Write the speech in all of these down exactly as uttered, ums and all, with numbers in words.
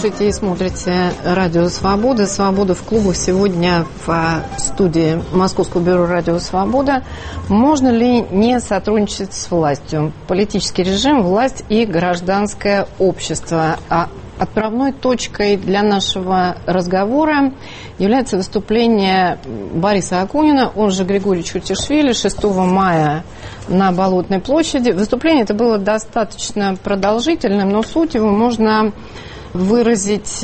слушаете и смотрите Радио Свобода. Свобода в клубах. Сегодня в студии Московского бюро Радио Свобода. Можно ли не сотрудничать с властью? Политический режим, власть и гражданское общество. А отправной точкой для нашего разговора является выступление Бориса Акунина, он же Григорий Чуртишвили, шестого мая на Болотной площади. Выступление это было достаточно продолжительным, но суть его можно выразить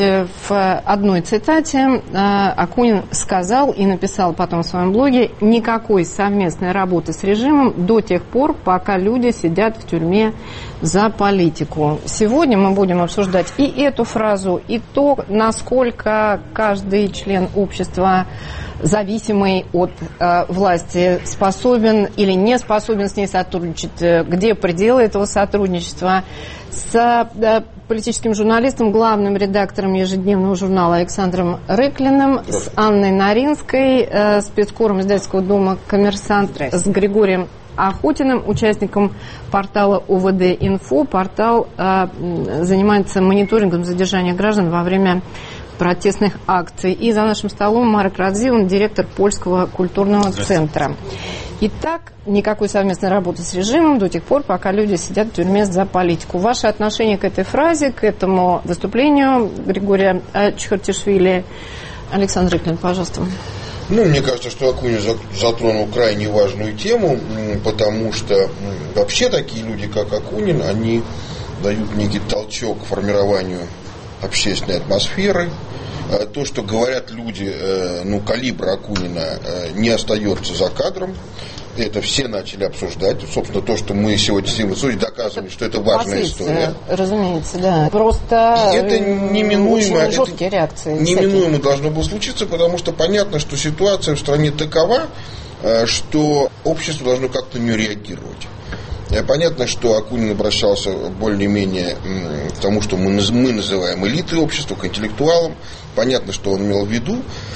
в одной цитате. Акунин сказал и написал потом в своем блоге: никакой совместной работы с режимом до тех пор, пока люди сидят в тюрьме за политику. Сегодня мы будем обсуждать и эту фразу, и то, насколько каждый член общества, зависимый от э, власти, способен или не способен с ней сотрудничать, где пределы этого сотрудничества, с э, политическим журналистом, главным редактором ежедневного журнала Александром Рыклиным, с Анной Наринской, э, спецкором издательского дома «Коммерсант», с Григорием Охотиным, участником портала О В Д Инфо. Портал э, занимается мониторингом задержания граждан во время протестных акций. И за нашим столом Марек Радзивилл, директор Польского культурного центра. Итак, никакой совместной работы с режимом до тех пор, пока люди сидят в тюрьме за политику. Ваше отношение к этой фразе, к этому выступлению Григория Чуртишвили? Александр Рыклин, пожалуйста. Ну, мне кажется, что Акунин затронул крайне важную тему, потому что вообще такие люди, как Акунин, они дают некий толчок к формированию общественной атмосферы. То, что говорят люди, ну, калибра Акунина, не остается за кадром. Это все начали обсуждать. Собственно, то, что мы сегодня с ним доказываем, что это важная история. Разумеется, да. Просто и это неминуемо, очень жесткие реакции. Неминуемо всякие. Должно было случиться, потому что понятно, что ситуация в стране такова, что общество должно как-то не реагировать. Понятно, что Акунин обращался более-менее к тому, что мы, мы называем элитой общества, к интеллектуалам. Понятно, что он имел в виду.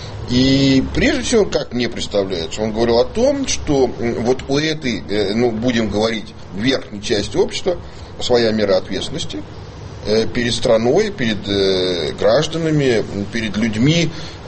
И прежде всего, как мне представляется, он говорил о том, что вот у этой, ну, будем говорить, верхней части общества своя мера ответственности перед страной, перед гражданами, перед людьми,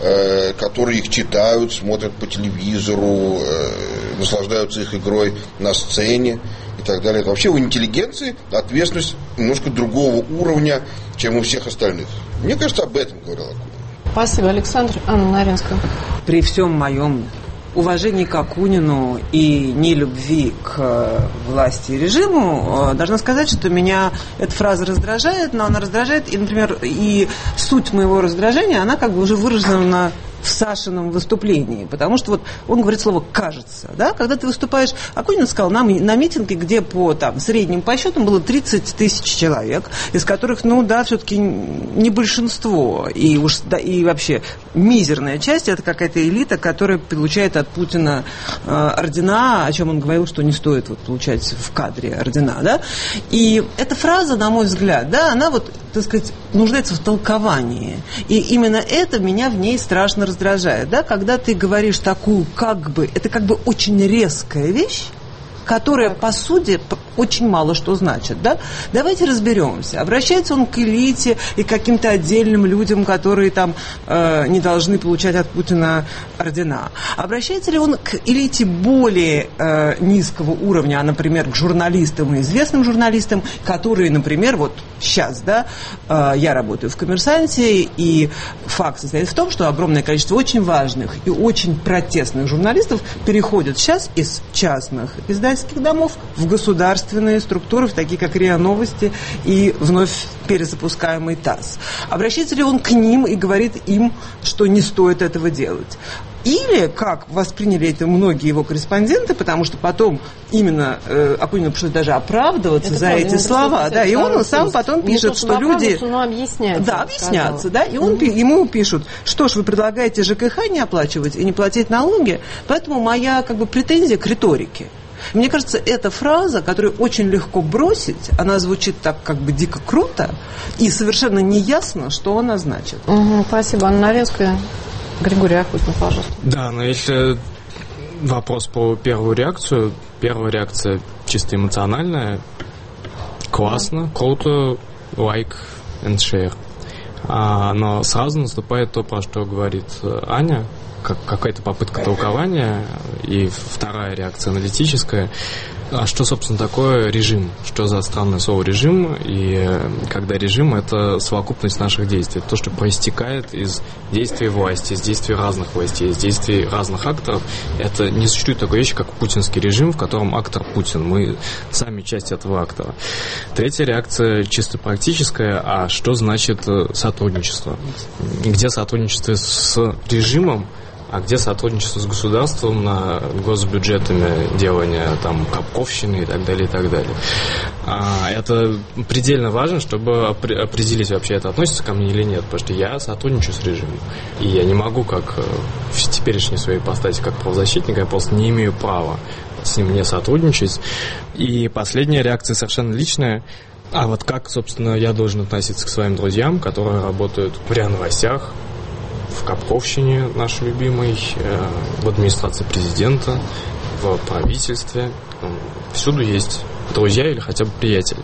которые их читают, смотрят по телевизору, наслаждаются их игрой на сцене и так далее. Это вообще у интеллигенции ответственность немножко другого уровня, чем у всех остальных. Мне кажется, об этом говорил Акунин. Спасибо, Александр. Анна Наринская. При всем моем уважении к Акунину и нелюбви к власти и режиму, должна сказать, что меня эта фраза раздражает, но она раздражает, и, например, и суть моего раздражения, она как бы уже выражена в Сашином выступлении, потому что вот он говорит слово «кажется», да, когда ты выступаешь, Акунин сказал нам на митинге, где по там средним подсчетам было тридцать тысяч человек, из которых, ну да, все-таки не большинство, и уж да, и вообще мизерная часть, это какая-то элита, которая получает от Путина э, ордена, о чем он говорил, что не стоит вот получать в кадре ордена, да, и эта фраза, на мой взгляд, да, она вот, так сказать, нуждается в толковании, и именно это меня в ней страшно раздражает. раздражает, да, когда ты говоришь такую, как бы, это как бы очень резкая вещь, которая, по сути, очень мало что значит, да? Давайте разберемся. Обращается он к элите и к каким-то отдельным людям, которые там э, не должны получать от Путина ордена. Обращается ли он к элите более э, низкого уровня, а, например, к журналистам и известным журналистам, которые, например, вот сейчас, да, э, я работаю в «Коммерсанте», и факт состоит в том, что огромное количество очень важных и очень протестных журналистов переходят сейчас из частных издательств домов в государственные структуры, в такие как РИА Новости и вновь перезапускаемый ТАСС. Обращается ли он к ним и говорит им, что не стоит этого делать? Или, как восприняли это многие его корреспонденты, потому что потом именно э, Акунину пришлось даже оправдываться это за правда, эти слова, да, и он сам потом пишет, то, что, что люди... Но объясняется, да, объясняться, да, и он, mm-hmm. ему пишут, что ж, вы предлагаете ЖКХ не оплачивать и не платить налоги, поэтому моя как бы претензия к риторике. Мне кажется, эта фраза, которую очень легко бросить, она звучит так как бы дико круто, и совершенно неясно, что она значит. Угу, спасибо, Анна Наринская. Григорий Охотин, пожалуйста. Да, но если вопрос про первую реакцию, первая реакция чисто эмоциональная, классно, круто, лайк and share. А, но сразу наступает то, про что говорит Аня, как какая-то попытка толкования, и вторая реакция аналитическая. А что, собственно, такое режим? Что за странное слово режим? И когда режим — это совокупность наших действий, то, что проистекает из действий власти, из действий разных властей, из действий разных акторов. Это не существует такой вещи, как путинский режим, в котором актор Путин. Мы сами часть этого актора. Третья реакция чисто практическая. А что значит сотрудничество? Где сотрудничество с режимом? А где сотрудничество с государством на госбюджетами, делание там капковщины и так далее, и так далее. А, это предельно важно, чтобы определить, вообще это относится ко мне или нет, потому что я сотрудничаю с режимом. И я не могу, как в теперешней своей ипостаси, как правозащитник, я просто не имею права с ним не сотрудничать. И последняя реакция совершенно личная. А вот как, собственно, я должен относиться к своим друзьям, которые работают в РИА Новостях, в Капковщине нашей любимой, в администрации президента, в правительстве. Всюду есть друзья или хотя бы приятели.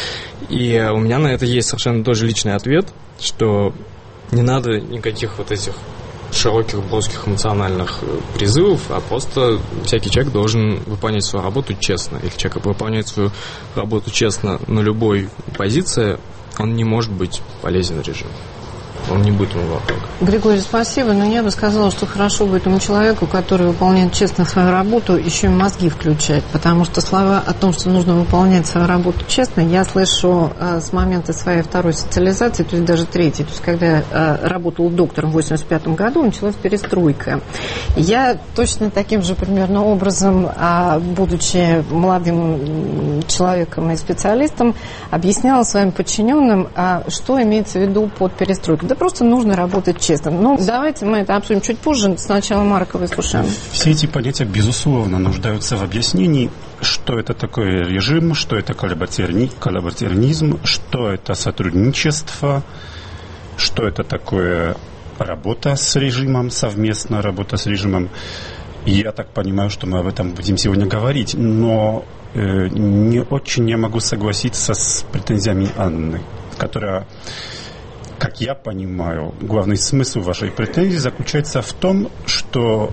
И у меня на это есть совершенно тоже личный ответ, что не надо никаких вот этих широких, броских эмоциональных призывов, а просто всякий человек должен выполнять свою работу честно. Если человек выполняет свою работу честно на любой позиции, он не может быть полезен режиму. Он не будет ему вокруг. Григорий, спасибо, но я бы сказала, что хорошо бы этому человеку, который выполняет честно свою работу, еще и мозги включать, потому что слова о том, что нужно выполнять свою работу честно, я слышу э, с момента своей второй социализации, то есть даже третьей, то есть когда я э, работала доктором в восемьдесят пятом году, началась перестройка. Я точно таким же примерно образом, э, будучи молодым человеком и специалистом, объясняла своим подчиненным, э, что имеется в виду под перестройкой. Да просто нужно работать честно. Ну, давайте мы это обсудим чуть позже. Сначала Марка выслушаем. Все эти понятия, безусловно, нуждаются в объяснении, что это такое режим, что это коллаборационизм, что это сотрудничество, что это такое работа с режимом, совместная работа с режимом. И я так понимаю, что мы об этом будем сегодня говорить, но э, не очень я могу согласиться с претензиями Анны, которая... Как я понимаю, главный смысл вашей претензии заключается в том, что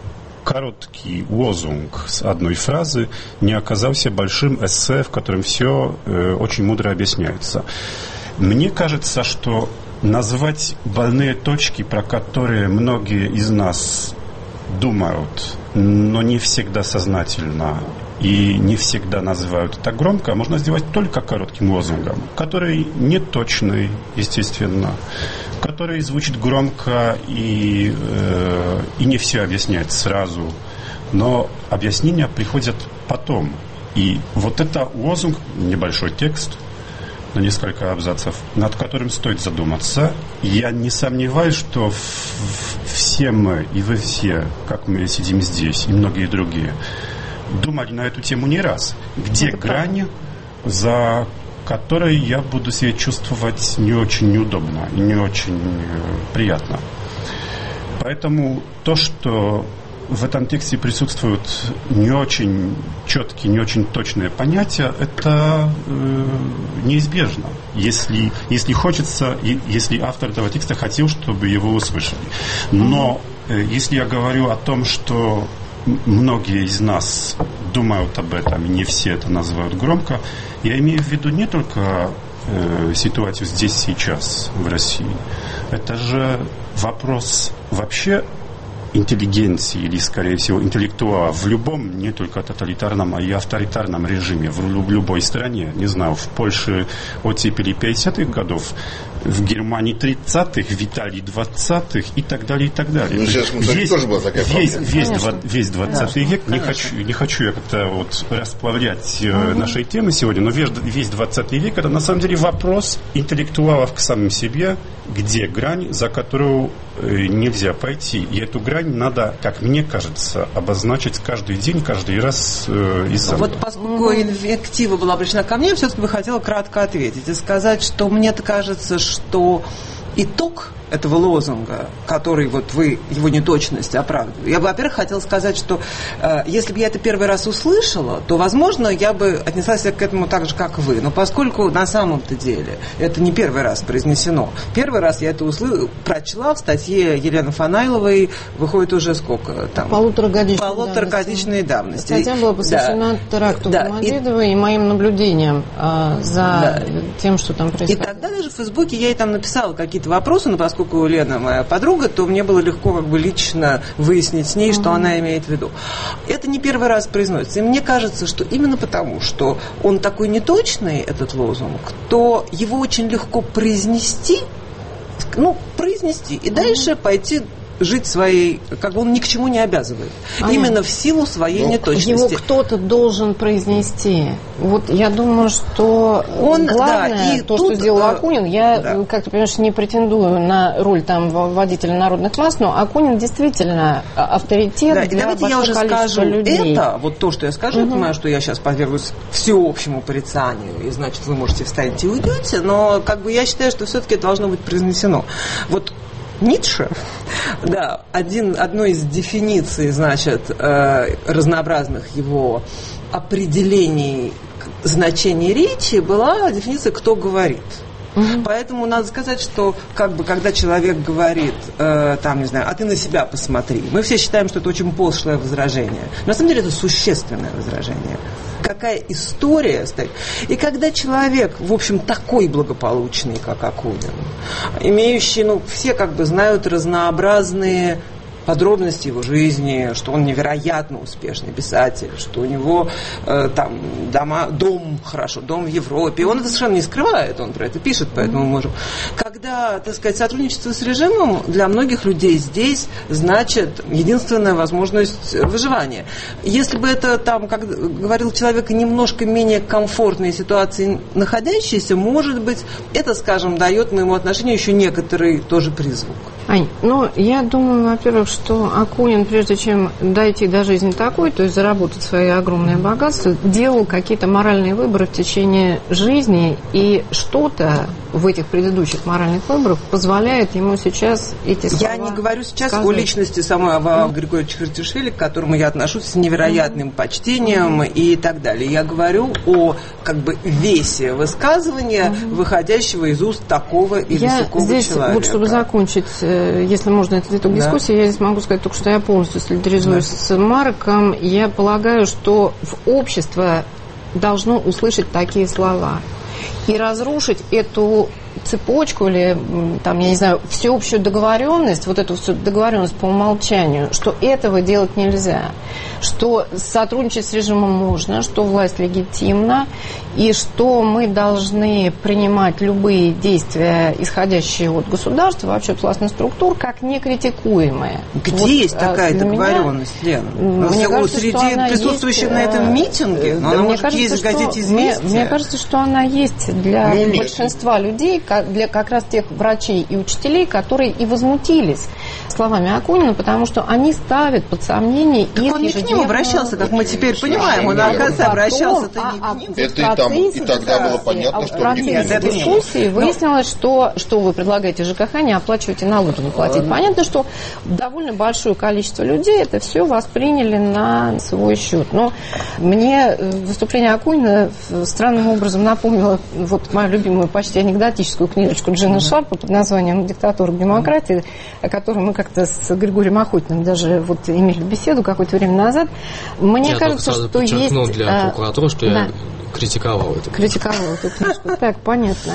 короткий лозунг с одной фразы не оказался большим эссе, в котором все э, очень мудро объясняется. Мне кажется, что назвать больные точки, про которые многие из нас думают, но не всегда сознательно и не всегда называют это громко, можно сделать только коротким лозунгом, который не точный, естественно, который звучит громко и, э, и не все объясняет сразу, но объяснения приходят потом. И вот это лозунг, небольшой текст, на несколько абзацев, над которым стоит задуматься. Я не сомневаюсь, что в, в, все мы, и вы все, как мы сидим здесь, и многие другие, думали на эту тему не раз. Где это грань, за которой я буду себя чувствовать не очень неудобно и не очень приятно. Поэтому то, что в этом тексте присутствуют не очень четкие, не очень точные понятия, это э, неизбежно, если, если хочется, и, если автор этого текста хотел, чтобы его услышали. Но э, если я говорю о том, что многие из нас думают об этом, и не все это называют громко, я имею в виду не только э, ситуацию здесь, сейчас, в России. Это же вопрос вообще интеллигенции, или, скорее всего, интеллектуала в любом, не только тоталитарном, а и авторитарном режиме, в любой стране. Не знаю, в Польше оттепели пятидесятых годов, в Германии тридцатых, в Италии двадцатых и так далее, и так далее. Ну, сейчас, весь, тоже была такая весь, весь, два, весь двадцатый век, не хочу, не хочу я как-то вот расплавлять э, нашей темы сегодня, но весь, весь двадцатый век это на самом деле вопрос интеллектуалов к самим себе, где грань, за которую э, нельзя пойти. И эту грань надо, как мне кажется, обозначить каждый день, каждый раз э, из-за. Вот поскольку инвектива была обращена ко мне, все-таки бы хотела кратко ответить и сказать, что мне кажется, что итог этого лозунга, который вот вы, его неточность оправдываете. Я бы, во-первых, хотела сказать, что э, если бы я это первый раз услышала, то, возможно, я бы отнеслась к этому так же, как вы. Но поскольку на самом-то деле это не первый раз произнесено. Первый раз я это услышала, прочла в статье Елены Фанайловой, выходит уже сколько там? Полуторагодичной, Полуторагодичной давности. давности. Статья была посвящена да. теракту да. Домодедово и... и моим наблюдениям а, за да. тем, что там происходит. И тогда даже в Фейсбуке я ей там написала какие-то вопросы, но поскольку Лена моя подруга, то мне было легко как бы лично выяснить с ней, mm-hmm. что она имеет в виду. Это не первый раз произносится. И мне кажется, что именно потому, что он такой неточный, этот лозунг, то его очень легко произнести, ну, произнести и дальше пойти жить своей, как бы он ни к чему не обязывает. А Именно нет. в силу своей Но неточности. Его кто-то должен произнести. Вот я думаю, что он, главное, да, то, тут, что сделал Акунин, я, да. как ты понимаешь, не претендую на роль там водителя народных масс, но Акунин действительно авторитет да, для большого я уже количества скажу людей. Это, вот то, что я скажу, угу. я понимаю, что я сейчас подвергнусь всеобщему порицанию, и значит, вы можете встать и уйдете, но как бы я считаю, что все-таки это должно быть произнесено. Вот Ницше, да, один, одной из дефиниций, значит, э, разнообразных его определений значения речи была дефиниция «кто говорит». Угу. Поэтому надо сказать, что как бы, когда человек говорит, э, там, не знаю, а ты на себя посмотри, мы все считаем, что это очень пошлое возражение. Но на самом деле это существенное возражение. Какая история стоит. И когда человек, в общем, такой благополучный, как Акунин, имеющий, ну, все как бы знают разнообразные подробности его жизни, что он невероятно успешный писатель, что у него э, там дома, дом, хорошо, дом в Европе. Он это совершенно не скрывает, он про это пишет, поэтому мы можем. Когда, так сказать, сотрудничество с режимом для многих людей здесь значит единственная возможность выживания. Если бы это там, как говорил человек, немножко менее комфортной ситуации находящийся, может быть, это, скажем, дает моему отношению еще некоторый тоже призвук. Ань, ну, я думаю, во-первых, что Акунин, прежде чем дойти до жизни такой, то есть заработать свои огромные богатства, делал какие-то моральные выборы в течение жизни, и что-то в этих предыдущих моральных выборах позволяет ему сейчас эти слова Я не говорю сейчас сказать. О личности самого Авваа mm. Григорьевича Хартишвили, к которому я отношусь с невероятным mm. почтением mm. и так далее. Я говорю о как бы весе высказывания, mm. выходящего из уст такого и я высокого здесь, человека. Вот чтобы закончить, если можно, этот итог да. дискуссии, я здесь могу сказать только, что я полностью солидаризуюсь да. с Марком. Я полагаю, что в общество должно услышать такие слова и разрушить эту цепочку или, там, я не знаю, всеобщую договоренность, вот эту всю договоренность по умолчанию, что этого делать нельзя, что сотрудничать с режимом можно, что власть легитимна, и что мы должны принимать любые действия, исходящие от государства, вообще от властных структур, как некритикуемые. Где вот, есть такая договоренность, Лена? Мне кажется, среди присутствующих есть, на этом митинге, но она может есть в газете «Известия». Мне, мне кажется, что она есть для ну, большинства людей, для как раз тех врачей и учителей, которые и возмутились словами Акунина, потому что они ставят под сомнение так их он не к ним обращался, как мы теперь понимаем. Он, оказывается, обращался-то не к ним. Это и, там, и тогда было понятно, что он не к ним. В дискуссии выяснилось, что, что вы предлагаете ЖКХ, не оплачиваете налоги, не платить. Понятно, что довольно большое количество людей это все восприняли на свой счет. Но мне выступление Акунина странным образом напомнило вот мою любимую, почти анекдотическую книжечку Джина Шарпа под названием «Диктатура демократии», о которой мы как-то с Григорием Охотиным даже вот имели беседу какое-то время назад. Мне я кажется, что есть... для прокуратуры, что да. я критиковал эту Критиковал эту книжку. Так, понятно.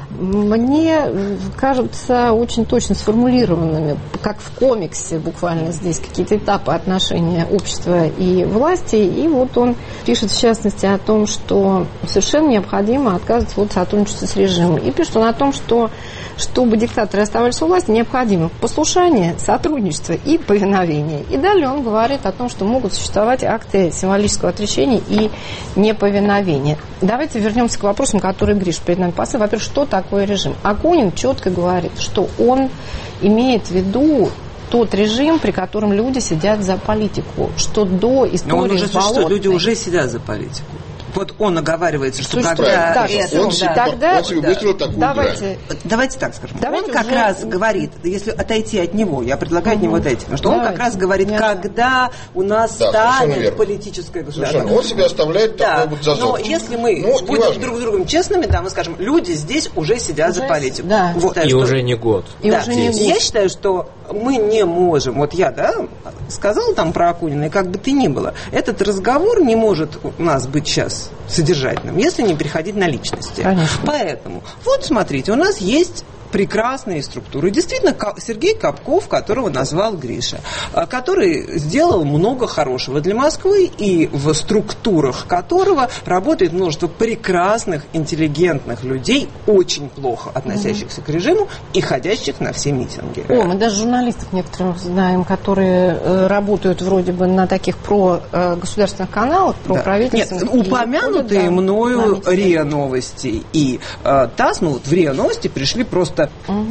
Мне кажется очень точно сформулированными, как в комиксе буквально здесь какие-то этапы отношения общества и власти. И вот он пишет в частности о том, что совершенно необходимо отказываться от сотрудничества с режимом. И пишет он о том, что чтобы диктаторы оставались у власти, необходимо послушание, сотрудничество и повиновение. И далее он говорит о том, что могут существовать акты символического отречения и неповиновения. Давайте вернемся к вопросам, которые Гриш перед нами поставил. Во-первых, что такое режим? Акунин четко говорит, что он имеет в виду тот режим, при котором люди сидят за политику, что до истории Но он уже болотной... что люди уже сидят за политику. Вот он оговаривается, что Слушайте, когда... так, это, он, да, себе, тогда- он себе выстроил такую Давайте. грань. Давайте так скажем. Давайте он как уже- раз говорит, если отойти от него, я предлагаю от него отойти, потому что Давайте. он как раз говорит, Я- когда у нас Да, совершенно станет верно. политическое государство. Совершенно. Он себе оставляет Да, такой вот зазор. но если мы Ну, будем неважно. друг с другом честными, да, мы скажем, люди здесь уже сидят Уже за политику. да. Вот, И что- уже не год. И да. уже не И я считаю, что мы не можем, вот я, да, сказала там про Акунина, и как бы ты ни было, этот разговор не может у нас быть сейчас содержательным, если не переходить на личности. Конечно. Поэтому, вот смотрите, у нас есть прекрасные структуры. Действительно, Ка- Сергей Капков, которого назвал Гриша, а, который сделал много хорошего для Москвы, и в структурах которого работает множество прекрасных, интеллигентных людей, очень плохо относящихся к режиму и ходящих на все митинги. О, мы даже журналистов некоторых знаем, которые э, работают вроде бы на таких про э, государственных каналах, про Да. правительственных. Нет, упомянутые И ходят, да, мною на митинги. РИА Новости и э, ТАСС, ну вот в РИА Новости пришли просто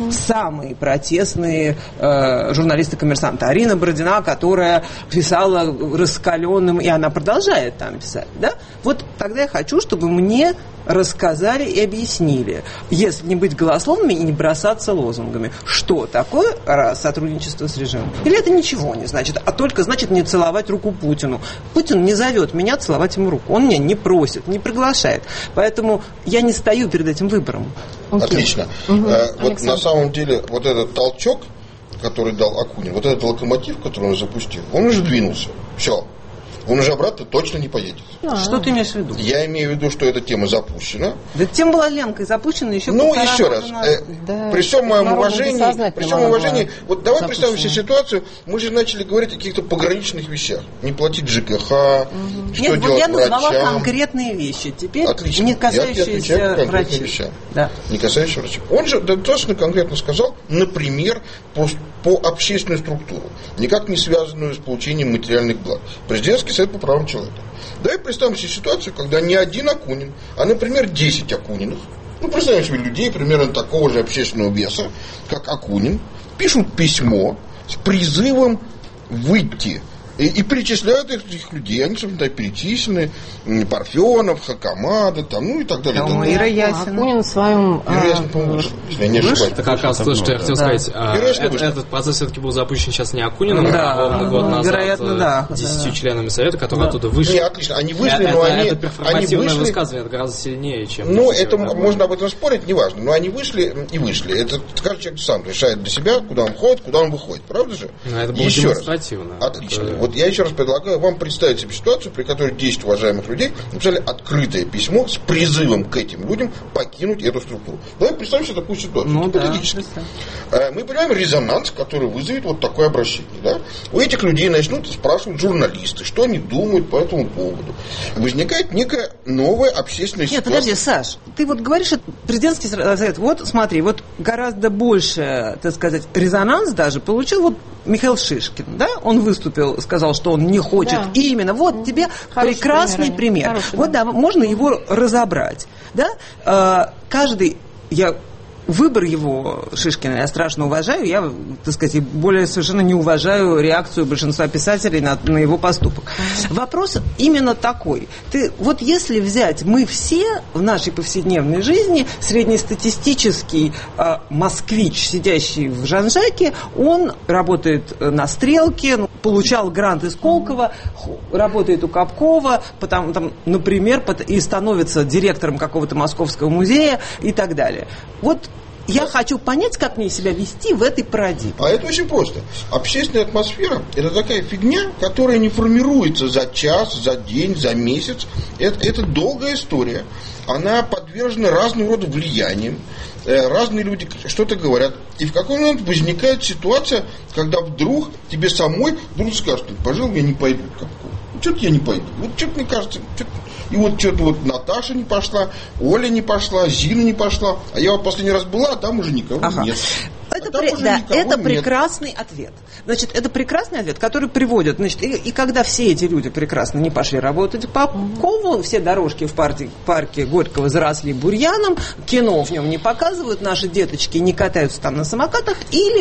самые протестные э, журналисты-коммерсанты. Арина Бородина, которая писала раскаленным, и она продолжает там писать, да? Вот тогда я хочу, чтобы мне рассказали и объяснили, если не быть голословными и не бросаться лозунгами, что такое раз, сотрудничество с режимом. Или это ничего не значит, а только значит не целовать руку Путину. Путин не зовет меня целовать ему руку, он меня не просит, не приглашает. Поэтому я не стою перед этим выбором. Окей. Отлично. Мгм. Э, вот Александр. на самом деле вот этот толчок, который дал Акунин, вот этот локомотив, который он запустил, он уже двинулся. Все. Он уже обратно точно не поедет. А, Что ты имеешь в виду? Я имею в виду, что эта тема запущена. Да тема была Ленкой запущена еще Ну, полтора еще года раз, назад. э, Да, при всем моем народу уважении, бессознательно при всем она уважении, была вот давай представим себе запущена. ситуацию, мы же начали говорить о каких-то пограничных вещах. Не платить ЖКХ, что Нет, вот делать я назвала врачам. конкретные вещи, теперь Отлично. не Я тебе отвечаю по касающиеся конкретным врачей. вещам. Да. Не касающихся врачей. Он же достаточно конкретно сказал, например, по, по общественную структуру, никак не связанную с получением материальных благ. Президентский совет по правам человека. Давай представим себе ситуацию, когда не один Акунин, а, например, десять Акуниных, ну, представим себе людей примерно такого же общественного веса, как Акунин, пишут письмо с призывом выйти. И, и перечисляют этих людей, они, собственно, перечислены, м, Парфенов, Хакамада, там, ну и так далее. Да, Да, ну, ну, Ира Акунин Ясина. в своем... Ира а, Ясина, по-моему, вышла, если я не ошибаюсь. Это как раз то, что я хотел Да. сказать. А, Вероятно, это- вышло. этот процесс все-таки был запущен сейчас не Акуниным, Да, а ровно год ну, назад вероятно, да. десятью Да. членами совета, которые Да. оттуда вышли. Не, отлично, они вышли, это, но они, это они перформативное вышли. высказывание, это гораздо сильнее, чем... Ну, десять это человек. можно об этом спорить, неважно. Но они вышли и вышли. Это каждый человек сам решает для себя, куда он ходит, куда он выходит. Правда же? Ну, это было Еще раз. демонстративно. Отлично. Это- Вот я еще раз предлагаю вам представить себе ситуацию, при которой десять уважаемых людей написали открытое письмо с призывом к этим людям покинуть эту структуру. Давай представим себе такую ситуацию. Ну, да, гипотетически. представь. Э, Мы понимаем резонанс, который вызовет вот такое обращение. Да? У этих людей начнут спрашивать журналисты, что они думают по этому поводу. Возникает некая новая общественная Нет, ситуация. подожди, Саш, ты вот говоришь, что президентский совет, вот смотри, вот гораздо больше, так сказать, резонанс даже получил вот Михаил Шишкин, да? Он выступил, сказал, что он не хочет. Да. И именно, вот тебе Хороший прекрасный пример, пример. хороший, Вот да, можно его разобрать, да? Э, Каждый, я выбор его, Шишкина, я страшно уважаю, я, так сказать, и более совершенно не уважаю реакцию большинства писателей на, на его поступок. Вопрос именно такой. Ты, вот если взять, мы все в нашей повседневной жизни, среднестатистический э, москвич, сидящий в Жан-Жаке, он работает на Стрелке, ну, получал грант из Колково, ху- работает у Капкова, потом, там, например, пот- и становится директором какого-то московского музея и так далее. Вот я хочу понять, как мне себя вести в этой парадигме. А это очень просто. Общественная атмосфера – это такая фигня, которая не формируется за час, за день, за месяц. Это, это долгая история. Она подвержена разного рода влияниям. Э, Разные люди что-то говорят. И в какой момент возникает ситуация, когда вдруг тебе самой вдруг скажут: пожалуй, я не пойду. Что-то я не пойду. Вот что-то мне кажется, что-то... И вот что-то вот Наташа не пошла, Оля не пошла, Зина не пошла. А я вот последний раз была, а там уже никого Ага. нет. Это, А там пре- уже да, никого это нет. прекрасный ответ. Значит, это прекрасный ответ, который приводит, значит, и, и когда все эти люди прекрасно не пошли работать по Кову, все дорожки в парке, парке Горького заросли бурьяном, кино в нем не показывают, наши деточки не катаются там на самокатах, или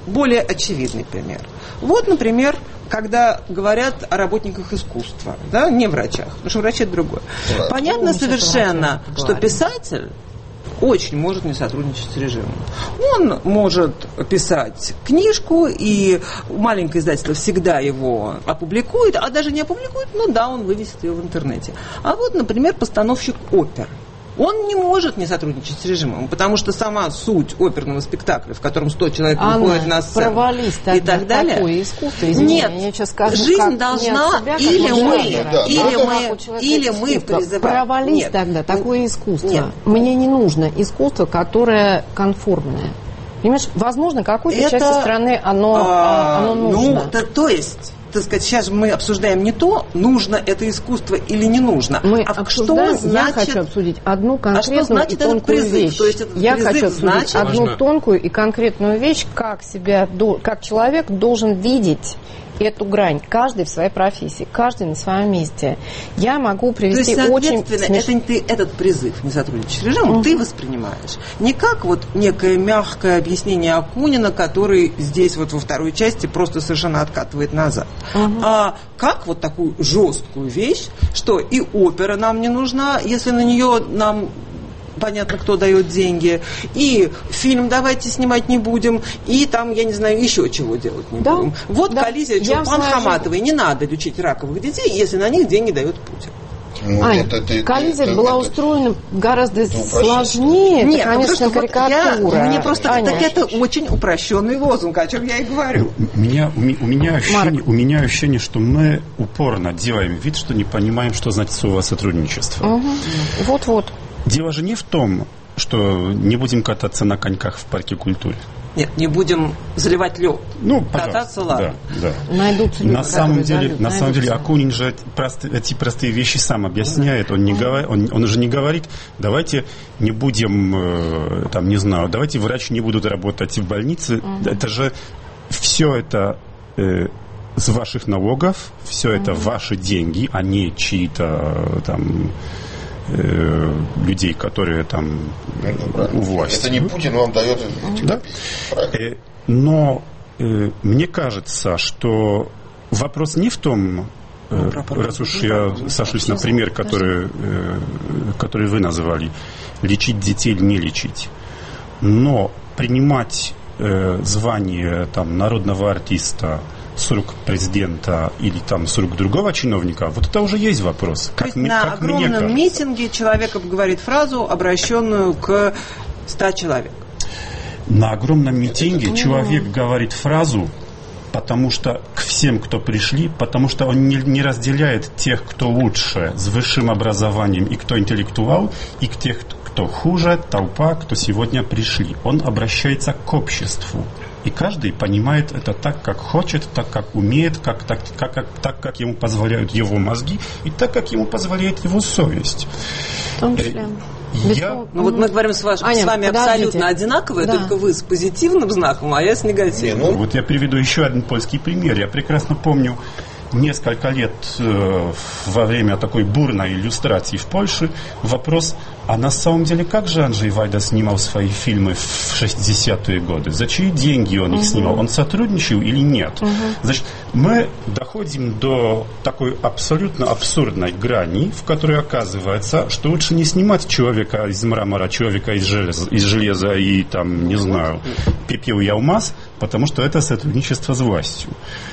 более очевидный пример. Вот, например, когда говорят о работниках искусства, да, не врачах, потому что врачи это другое. Да. Понятно совершенно, что писатель очень может не сотрудничать с режимом. Он может писать книжку, и маленькое издательство всегда его опубликует, а даже не опубликует, ну да, он вывесит ее в интернете. А вот, например, постановщик опер. Он не может не сотрудничать с режимом, потому что сама суть оперного спектакля, в котором сто человек Анна, выходит на сцену провались и так далее. Такое искусство, извини, нет, я сейчас скажу, жизнь должна, себя, или мы, да, или да, мы, или мы призываем. Провались нет. тогда такое искусство. Нет. Мне не нужно искусство, которое конформное. Понимаешь, возможно, какой-то Это, части страны оно, а, оно нужно. Ну, то, то есть... Так сказать, сейчас мы обсуждаем не то, нужно это искусство или не нужно, мы а обсуждаем, что значит... Я хочу обсудить одну конкретную а что значит и тонкую этот призыв? вещь. То есть этот я призыв хочу обсудить значит... одну Важно. тонкую и конкретную вещь, как себя, как человек должен видеть эту грань, каждый в своей профессии, каждый на своем месте. Я могу привести То есть, очень соответственно, смеш... это ты, этот призыв не сотрудничать с режимом, uh-huh. ты воспринимаешь не как вот некое мягкое объяснение Акунина, который здесь вот во второй части просто совершенно откатывает назад, uh-huh. а как вот такую жесткую вещь, что и опера нам не нужна, если на нее нам понятно, кто дает деньги, и фильм давайте снимать не будем, и там, я не знаю, еще чего делать не да, будем. Вот да. коллизия Чулпан Хаматовой. Не надо лечить раковых детей, если на них деньги дает Путин. Ну, Ань, это, это, коллизия это, была это, устроена гораздо это сложнее. Это, Нет, конечно, просто карикатура. Вот я, мне просто Аня. так это очень упрощенный лозунг, о чем я и говорю. У меня, у, у, меня ощущение, у меня ощущение, что мы упорно делаем вид, что не понимаем, что значит слово сотрудничество. Угу. Вот-вот. Дело же не в том, что не будем кататься на коньках в парке культуры. Нет, не будем заливать лед. Ну, кататься, ладно. Да, да. Найдутся люди, на самом деле, зайдут, на самом деле, найдутся. Акунин же прост, эти простые вещи сам объясняет. Он, не говор, он, он уже не говорит, давайте не будем, э, там, не знаю, давайте врачи не будут работать в больнице. Uh-huh. Это же все это э, с ваших налогов, все uh-huh. это ваши деньги, а не чьи-то там людей, которые там у власти. Это не Путин вам дает. Да? Но э, мне кажется, что вопрос не в том, э, раз уж я сошлюсь на пример, который, э, который вы назвали, лечить детей или не лечить, но принимать э, звание там, народного артиста с рук президента или там с рук другого чиновника, вот это уже есть вопрос. То есть на как огромном митинге человек говорит фразу, обращенную к ста человек. На огромном митинге это, человек ну... говорит фразу, потому что к всем, кто пришли, потому что он не, не разделяет тех, кто лучше, с высшим образованием, и кто интеллектуал, и к тех, кто хуже, толпа, кто сегодня пришли. Он обращается к обществу. И каждый понимает это так, как хочет, так, как умеет, как, так, как, как, так, как ему позволяют его мозги, и так, как ему позволяет его совесть. В том числе. Я... Ну, вот мы говорим с, ваш... Аня, с вами подождите. Абсолютно одинаковые, да. Только вы с позитивным знаком, а я с негативным. Ну, вот я приведу еще один польский пример. Я прекрасно помню несколько лет э, во время такой бурной иллюстрации в Польше вопрос, а на самом деле как же Анджей Вайда снимал свои фильмы в шестидесятые годы? За чьи деньги он uh-huh. их снимал? Он сотрудничал или нет? Uh-huh. Значит, мы доходим до такой абсолютно абсурдной грани, в которой оказывается, что лучше не снимать человека из мрамора, человека из железа, из железа и там, не знаю, пепел и алмаз, потому что это сотрудничество с властью.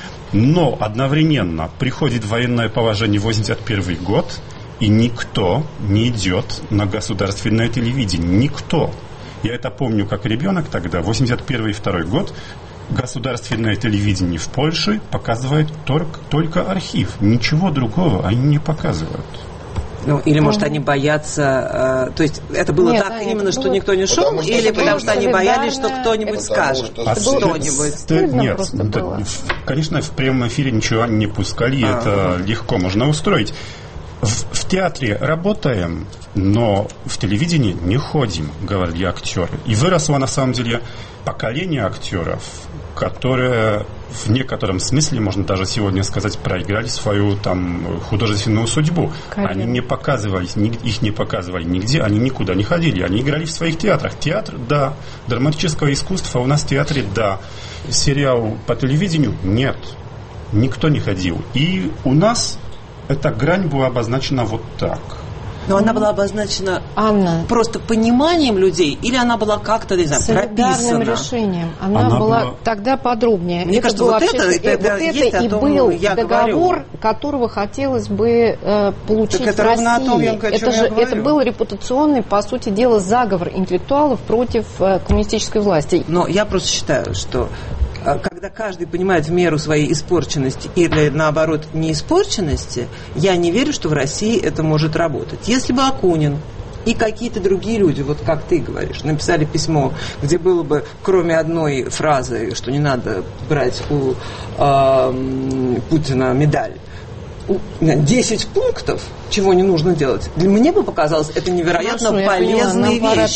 Но одновременно приходит военное положение восемьдесят первый год, и никто не идет на государственное телевидение. Никто. Я это помню как ребенок тогда, восемьдесят первый и второй год, государственное телевидение в Польше показывает только, только архив. Ничего другого они не показывают. Ну, или, может, они боятся... Э, то есть, это было Нет, так да, именно, что было... никто не шел, потому или потому что они боялись, что кто-нибудь это скажет а что-нибудь? Стыдно Нет, просто это, было. Конечно, в прямом эфире ничего не пускали, а-а-а. Это легко можно устроить. В, в театре работаем, но в телевидении не ходим, говорили актеры. И выросло, на самом деле, поколение актеров, которые в некотором смысле, можно даже сегодня сказать, проиграли свою там художественную судьбу. Конечно. Они не показывались, их не показывали нигде, они никуда не ходили, они играли в своих театрах. Театр, да. Драматическое искусство у нас в театре, да. Сериал по телевидению, нет. Никто не ходил. И у нас эта грань была обозначена вот так. Но она была обозначена Анна. просто пониманием людей, или она была как-то, не знаю, прописана? Солидарным решением. Она, она была, была тогда подробнее. Мне это кажется, вот это, это, это, вот это и был договор, говорю. которого хотелось бы э, получить так это в России. Том, я, это, же, это был репутационный, по сути дела, заговор интеллектуалов против э, коммунистической власти. Но я просто считаю, что когда каждый понимает в меру своей испорченности или, наоборот, неиспорченности, я не верю, что в России это может работать. Если бы Акунин и какие-то другие люди, вот как ты говоришь, написали письмо, где было бы, кроме одной фразы, что не надо брать у э, Путина медаль, десять пунктов, чего не нужно делать, для меня бы показалось это невероятно Хорошо, полезные вещи.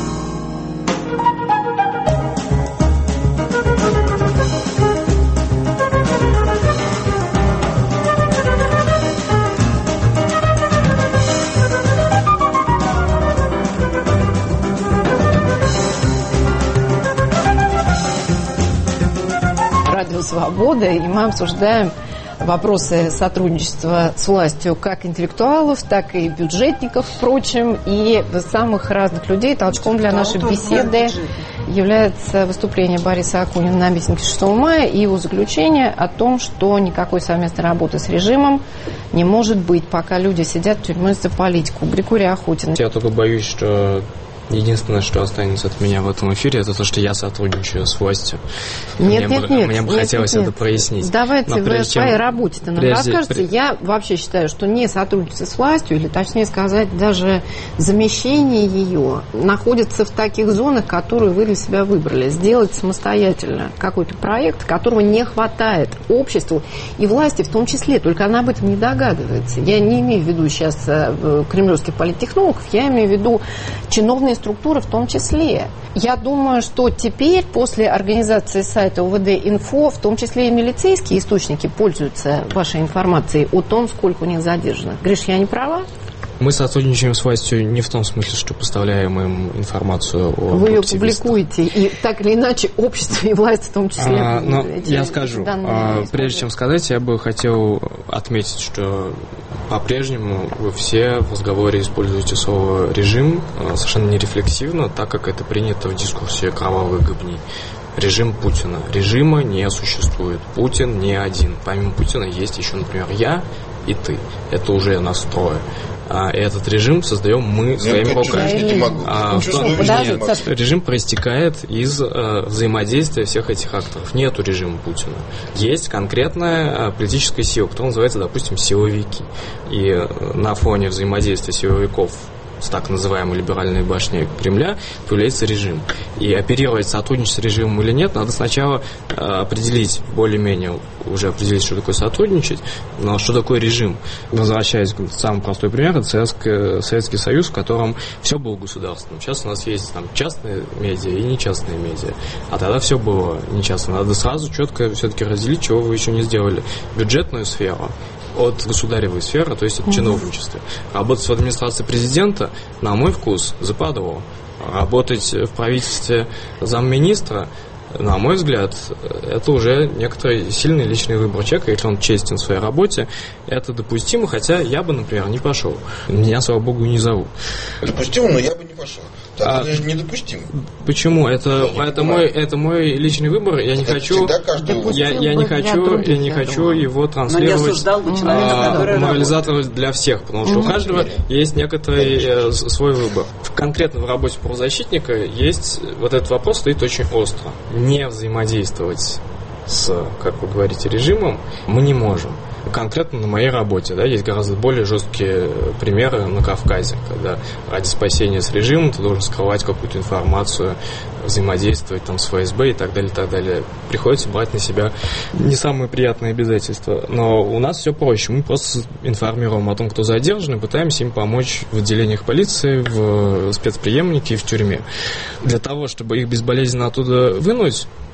«Свобода», и мы обсуждаем вопросы сотрудничества с властью как интеллектуалов, так и бюджетников, впрочем, и самых разных людей. Толчком для нашей беседы является выступление Бориса Акунина на митинге шестого мая и его заключение о том, что никакой совместной работы с режимом не может быть, пока люди сидят в тюрьме за политику. Григорий Охотин. Я только боюсь, что единственное, что останется от меня в этом эфире, это то, что я сотрудничаю с властью. Нет, мне нет, бы, нет. Мне бы нет, хотелось нет, это прояснить. Давайте вы о своей работе-то нам прежде, расскажете. прежде... Я вообще считаю, что не сотрудничество с властью, или точнее сказать, даже замещение ее, находится в таких зонах, которые вы для себя выбрали. Сделать самостоятельно какой-то проект, которого не хватает обществу и власти в том числе, только она об этом не догадывается. Я не имею в виду сейчас кремлевских политтехнологов, я имею в виду чиновные структуры в том числе. Я думаю, что теперь, после организации сайта о вэ дэ-инфо, в том числе и милицейские источники пользуются вашей информацией о том, сколько у них задержано. Гриш, я не права? Мы сотрудничаем с властью не в том смысле, что поставляем им информацию о Вы ее публикуете, и так или иначе общество и власть в том числе. А, но я скажу, а, прежде чем сказать, я бы хотел отметить, что по-прежнему вы все в разговоре используете слово «режим» совершенно нерефлексивно, так как это принято в дискурсе кровавых гыбней. Режим Путина. Режима не существует. Путин не один. Помимо Путина есть еще, например, я и ты. Это уже нас трое. А этот режим создаем мы своими руками. А, что, нет, режим проистекает из э, взаимодействия всех этих акторов. Нету режима Путина. Есть конкретная э, политическая сила, которая называется, допустим, силовики. И э, на фоне взаимодействия силовиков с так называемой либеральной башней Кремля появляется режим. И оперировать сотрудничество с режимом или нет, надо сначала э, определить, более-менее уже определить, что такое сотрудничать, но что такое режим. Возвращаясь к самому простой примеру, это Советский Союз, в котором все было государственным. Сейчас у нас есть там частные медиа и нечастные медиа. А тогда все было нечастно. Надо сразу четко все-таки разделить, чего вы еще не сделали. Бюджетную сферу от государевой сферы, то есть от чиновничества. Работать в администрации президента, на мой вкус, западло. Работать в правительстве замминистра, на мой взгляд, это уже некоторый сильный личный выбор человека. Если он честен в своей работе, это допустимо, хотя я бы, например, не пошел. Меня, слава богу, не зовут. Допустимо, но я бы не пошел. А, это же недопустимо. Почему? Это, это, мой, это мой личный выбор. Я не это хочу, я, я не хочу, я не хочу его транслировать, а, морализаторовать для всех, потому что у каждого есть некоторый э, свой выбор. Конкретно в работе правозащитника есть вот этот вопрос стоит очень остро. Не взаимодействовать с, как вы говорите, режимом мы не можем. Конкретно на моей работе, да, есть гораздо более жесткие примеры на Кавказе, когда ради спасения с режимом ты должен скрывать какую-то информацию, взаимодействовать там с эф эс бэ и так далее, и так далее. Приходится брать на себя не самые приятные обязательства. Но у нас все проще. Мы просто информируем о том, кто задержан, и пытаемся им помочь в отделениях полиции, в спецприемнике и в тюрьме. Для того, чтобы их безболезненно оттуда вынуть,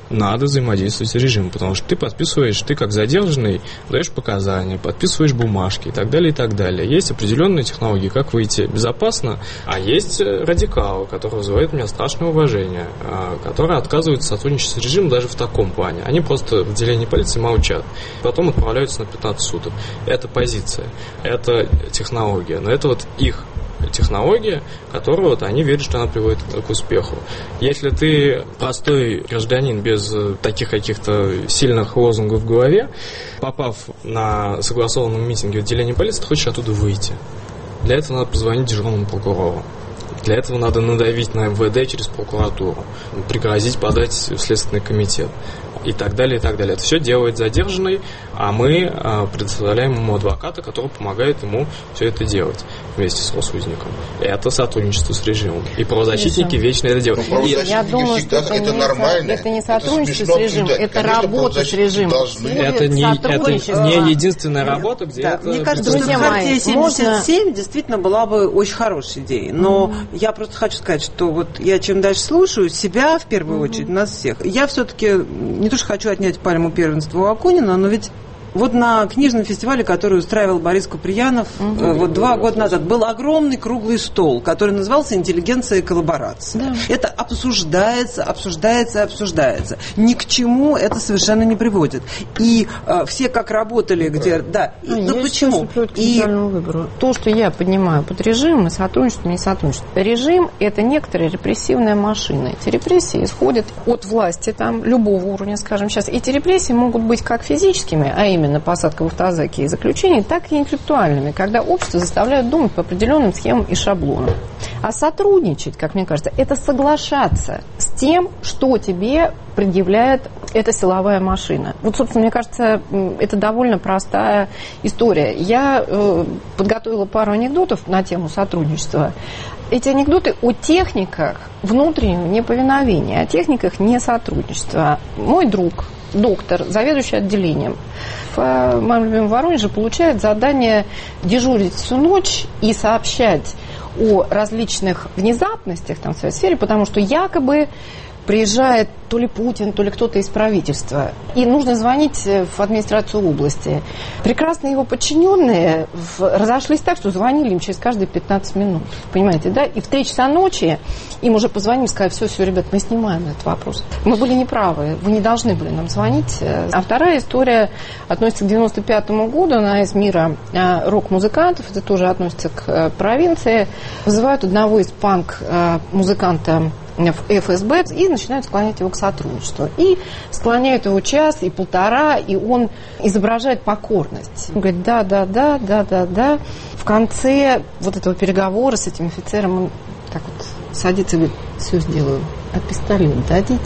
надо взаимодействовать с режимом, потому что ты подписываешь, ты как задержанный даешь показания, подписываешь бумажки и так далее, и так далее. Есть определенные технологии, как выйти безопасно, а есть радикалы, которые вызывают у меня страшное уважение, которые отказываются сотрудничать с режимом даже в таком плане. Они просто в отделении полиции молчат, потом отправляются на пятнадцать суток. Это позиция, это технология, но это вот их технология, которую вот они верят, что она приводит к успеху. Если ты простой гражданин без таких каких-то сильных лозунгов в голове, попав на согласованном митинге в отделении полиции, ты хочешь оттуда выйти. Для этого надо позвонить дежурному прокурору. Для этого надо надавить на эм вэ дэ через прокуратуру, пригрозить подать в Следственный комитет и так далее, и так далее. Это все делает задержанный, а мы а, предоставляем ему адвоката, который помогает ему все это делать вместе с Росузником. Это сотрудничество с режимом. И правозащитники это. вечно это делают. И я думаю, что это, это нормально. Это не сотрудничество это с режимом, это Конечно, работа с режимом. Это не, это не единственная работа, где да, это... Мне кажется, что Хартия семьдесят семь можно... действительно была бы очень хорошей идеей. Но mm-hmm. я просто хочу сказать, что вот я чем дальше слушаю, себя в первую mm-hmm. очередь, нас всех, я все-таки не то, что хочу отнять пальму первенства у Акунина, но ведь вот на книжном фестивале, который устраивал Борис Куприянов угу. вот два года назад, был огромный круглый стол, который назывался «Интеллигенция и коллаборация». Да. Это обсуждается, обсуждается, обсуждается. Ни к чему это совершенно не приводит. И э, все как работали, где... Да, а, и, ну почему? И... То, что я поднимаю под режимом, и сотрудничество, не сотрудничество. Режим – это некоторая репрессивная машина. Эти репрессии исходят от власти, там, любого уровня, скажем сейчас. Эти репрессии могут быть как физическими, а именно именно посадка в автозаки и заключений, так и интеллектуальными, когда общество заставляют думать по определенным схемам и шаблонам. А сотрудничать, как мне кажется, это соглашаться с тем, что тебе предъявляет эта силовая машина. Вот, собственно, мне кажется, это довольно простая история. Я э, подготовила пару анекдотов на тему сотрудничества. Эти анекдоты о техниках внутреннего неповиновения, о техниках несотрудничества. Мой друг, доктор, заведующий отделением в моем любимом Воронеже, получает задание дежурить всю ночь и сообщать о различных внезапностях там, в своей сфере, потому что якобы приезжает то ли Путин, то ли кто-то из правительства. И нужно звонить в администрацию области. Прекрасно его подчиненные разошлись так, что звонили им через каждые пятнадцать минут. Понимаете, да? И в три часа ночи им уже позвонили и сказали: все, все, ребят, мы снимаем этот вопрос. Мы были неправы, вы не должны были нам звонить. А вторая история относится к девяносто пятому году. Она из мира рок-музыкантов, это тоже относится к провинции. Вызывают одного из панк-музыканта в эф эс бэ и начинают склонять его к сотрудничеству. И склоняют его час и полтора, и он изображает покорность. Он говорит: да, да, да, да, да, да. В конце вот этого переговора с этим офицером он так вот садится и говорит: все сделаю, а пистолет дадите?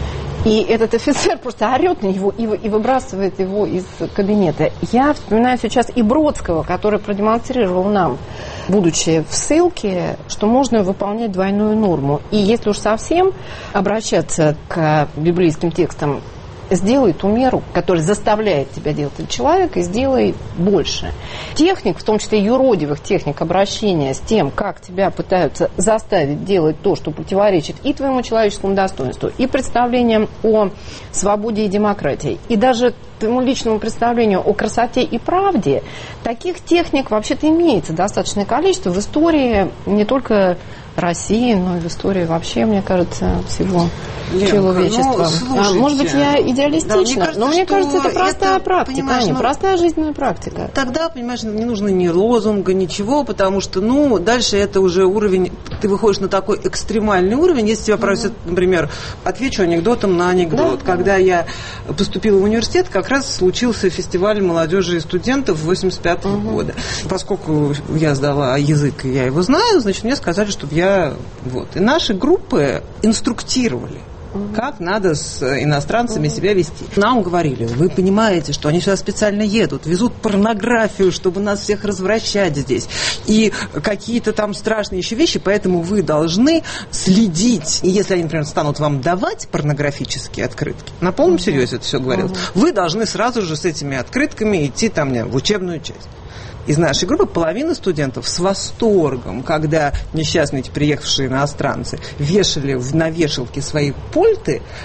И этот офицер просто орет на него и, и выбрасывает его из кабинета. Я вспоминаю сейчас и Бродского, который продемонстрировал нам, будучи в ссылке, что можно выполнять двойную норму. И если уж совсем обращаться к библейским текстам, сделай ту меру, которая заставляет тебя делать этот человек, и сделай больше. Техник, в том числе юродивых техник обращения с тем, как тебя пытаются заставить делать то, что противоречит и твоему человеческому достоинству, и представлениям о свободе и демократии, и даже твоему личному представлению о красоте и правде, таких техник вообще-то имеется достаточное количество в истории не только России, но и в истории вообще, мне кажется, всего Ленка, человечества. Ну, а, может быть, я идеалистична, да, мне кажется, но мне кажется, это простая это, практика, Аня, ну, простая жизненная практика. Тогда, понимаешь, не нужно ни лозунга, ничего, потому что, ну, дальше это уже уровень, ты выходишь на такой экстремальный уровень, если тебя просят, mm-hmm. например, отвечу анекдотом на анекдот. Да, Когда да. я поступила в университет, как раз случился фестиваль молодежи и студентов восемьдесят пятого mm-hmm. года. Поскольку я сдала язык, и я его знаю, значит, мне сказали, чтобы я вот. И наши группы инструктировали, как надо с иностранцами себя вести. Нам говорили: вы понимаете, что они сюда специально едут, везут порнографию, чтобы нас всех развращать здесь, и какие-то там страшные еще вещи, поэтому вы должны следить. И если они, например, станут вам давать порнографические открытки, на полном серьезе это все говорилось, вы должны сразу же с этими открытками идти там в учебную часть. Из нашей группы половина студентов с восторгом, когда несчастные эти приехавшие иностранцы вешали на вешалке свои пульты,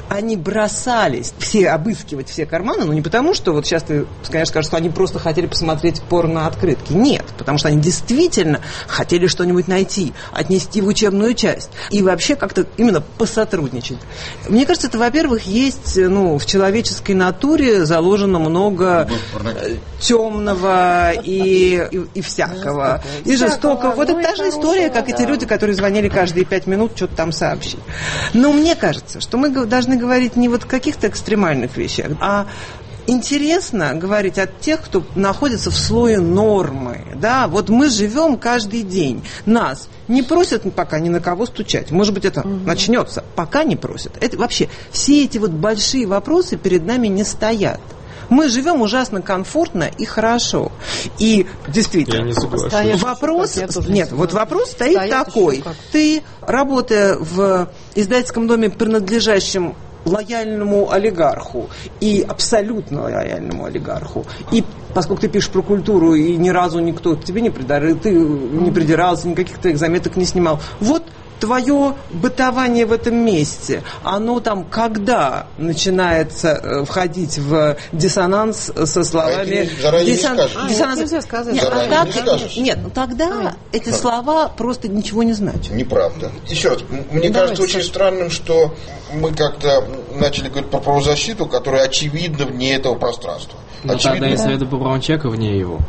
они бросались все обыскивать все карманы, но не потому, что вот сейчас ты, конечно, скажешь, что они просто хотели посмотреть порно-открытки. Нет, потому что они действительно хотели что-нибудь найти, отнести в учебную часть и вообще как-то именно посотрудничать. Мне кажется, это, во-первых, есть, ну, в человеческой натуре заложено много темного и, и, и всякого, и жестокого. Вот это та же история, как эти люди, которые звонили каждые пять минут, что-то там сообщить. Но мне кажется, что мы должны говорить не вот о каких-то экстремальных вещах, а интересно говорить от тех, кто находится в слое нормы. Да? Вот мы живем каждый день. Нас не просят пока ни на кого стучать. Может быть, это угу. начнется. Пока не просят. Это, вообще, все эти вот большие вопросы перед нами не стоят. Мы живем ужасно комфортно и хорошо. И действительно, я не соглашусь. Вопрос, нет, нет, вот вопрос стоит стоят такой. Ты, работая в издательском доме, принадлежащем лояльному олигарху и абсолютно лояльному олигарху, и поскольку ты пишешь про культуру, и ни разу никто к тебе не придирал, ты не придирался, никаких твоих заметок не снимал, вот твое бытование в этом месте, оно там когда начинается э, входить в диссонанс со словами... А диссон... не а, диссонанс... нельзя сказать. Нет, а так... не Нет, ну тогда а. эти слова просто ничего не значат. Неправда. Еще раз, мне Давайте кажется очень скажем. странным, что мы как-то начали говорить про правозащиту, которая очевидно вне этого пространства. Ну очевидно... тогда если это по правам человека, вне его.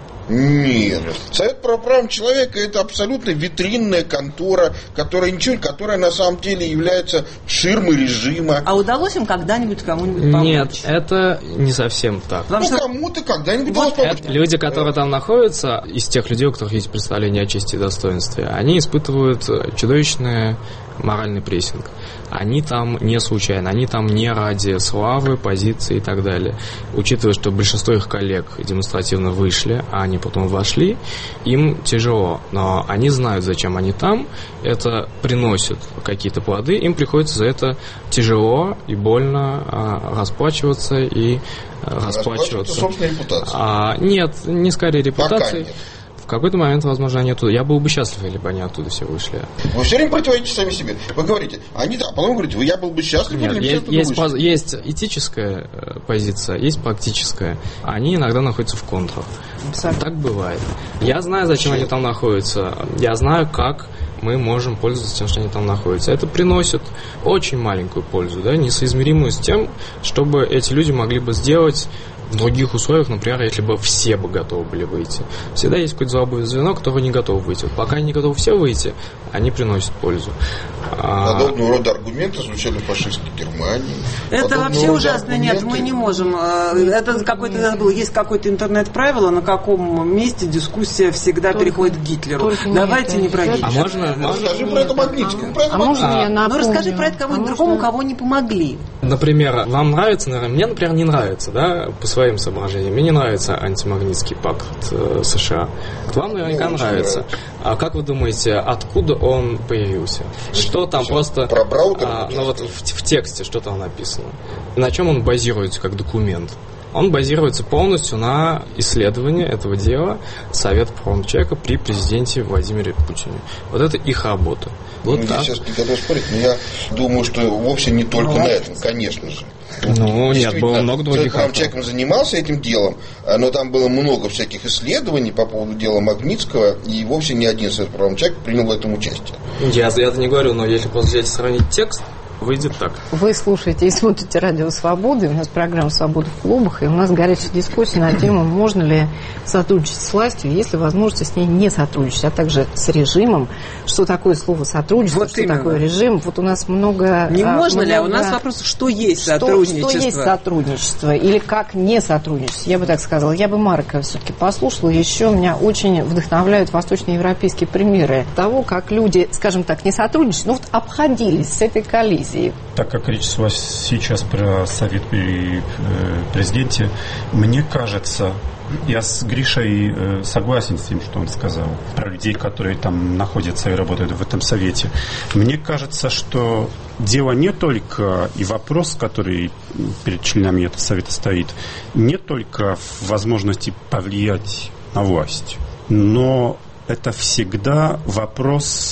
Нет. Совет по правам человека — это абсолютно витринная контора, которая ничего, которая на самом деле является ширмой режима. А удалось им когда-нибудь кому-нибудь помочь? Нет, это не совсем так. Потому ну, что... кому-то когда-нибудь вот удалось помочь. Это люди, которые там находятся, из тех людей, у которых есть представление о чести и достоинстве, они испытывают чудовищный моральный прессинг. Они там не случайно, они там не ради славы, позиции и так далее. Учитывая, что большинство их коллег демонстративно вышли, а они потом вошли, им тяжело. Но они знают, зачем они там, это приносит какие-то плоды, им приходится за это тяжело и больно а, расплачиваться и а, расплачиваться. Собственной репутацией. А, нет, не скорее репутацией. В какой-то момент, возможно, они оттуда. Я был бы счастлив, если бы они оттуда все вышли. Вы все время противоречите сами себе. Вы говорите, они да, а потом говорите, я был бы счастлив, Нет, если бы есть, все оттуда есть, есть этическая позиция, есть практическая. Они иногда находятся в контрах. Абсолютно. Так бывает. Я знаю, зачем они там находятся. Я знаю, как мы можем пользоваться тем, что они там находятся. Это приносит очень маленькую пользу, да, несоизмеримую с тем, чтобы эти люди могли бы сделать в других условиях, например, если бы все бы готовы были выйти. Всегда есть какое-то золотое звено, которое не готово выйти. Вот пока они не готовы все выйти, они приносят пользу. Подобного рода аргументы звучали в фашистской Германии. Это Подобного вообще ужасно. Аргументы... Нет, мы не можем. Это какой-то был, есть какое-то интернет-правило, на каком месте дискуссия всегда только, переходит к Гитлеру. Давайте не про Гитлера. А можно, а расскажи про это Магнитского. А, а можно я напомню? Ну расскажи про это кому-нибудь а другому, можно... кого не помогли. Например, вам нравится, наверное, мне, например, не нравится, да, по своим соображениям. Мне не нравится антимагнитский пакт э, США. Вам наверняка ну, нравится. А как вы думаете, откуда он появился? Что там Все. просто... Про Браутер? А, ну вот в, в тексте что там написано? На чем он базируется как документ? Он базируется полностью на исследовании этого дела Совета по правам человека при президенте Владимире Путине. Вот это их работа. Вот ну, так. Я сейчас не готов спорить, но я думаю, что вовсе не только ну, на этом, конечно же. Ну, нет, было много других авторов. Человек занимался этим делом, но там было много всяких исследований по поводу дела Магнитского, и вовсе не один Совет по правам человека принял в этом участие. Я, я это не говорю, но если просто взять и сравнить текст, выйдет так. Вы слушаете и смотрите «Радио Свободы». У нас программа «Свобода в клубах», и у нас горячая дискуссия на тему, можно ли сотрудничать с властью, если возможность с ней не сотрудничать, а также с режимом. Что такое слово сотрудничество, вот что именно. Такое режим. Вот у нас много... Не а, можно много, ли? А у нас вопрос, что есть что, сотрудничество? Что есть сотрудничество или как не сотрудничество? Я бы так сказала. Я бы Марка все-таки послушала. Еще меня очень вдохновляют восточноевропейские примеры того, как люди, скажем так, не сотрудничают, но вот обходились с этой коллизией. Так как речь у вас сейчас про совет при президенте, мне кажется, я с Гришей согласен с тем, что он сказал, про людей, которые там находятся и работают в этом совете. Мне кажется, что дело не только, и вопрос, который перед членами этого совета стоит, не только в возможности повлиять на власть, но это всегда вопрос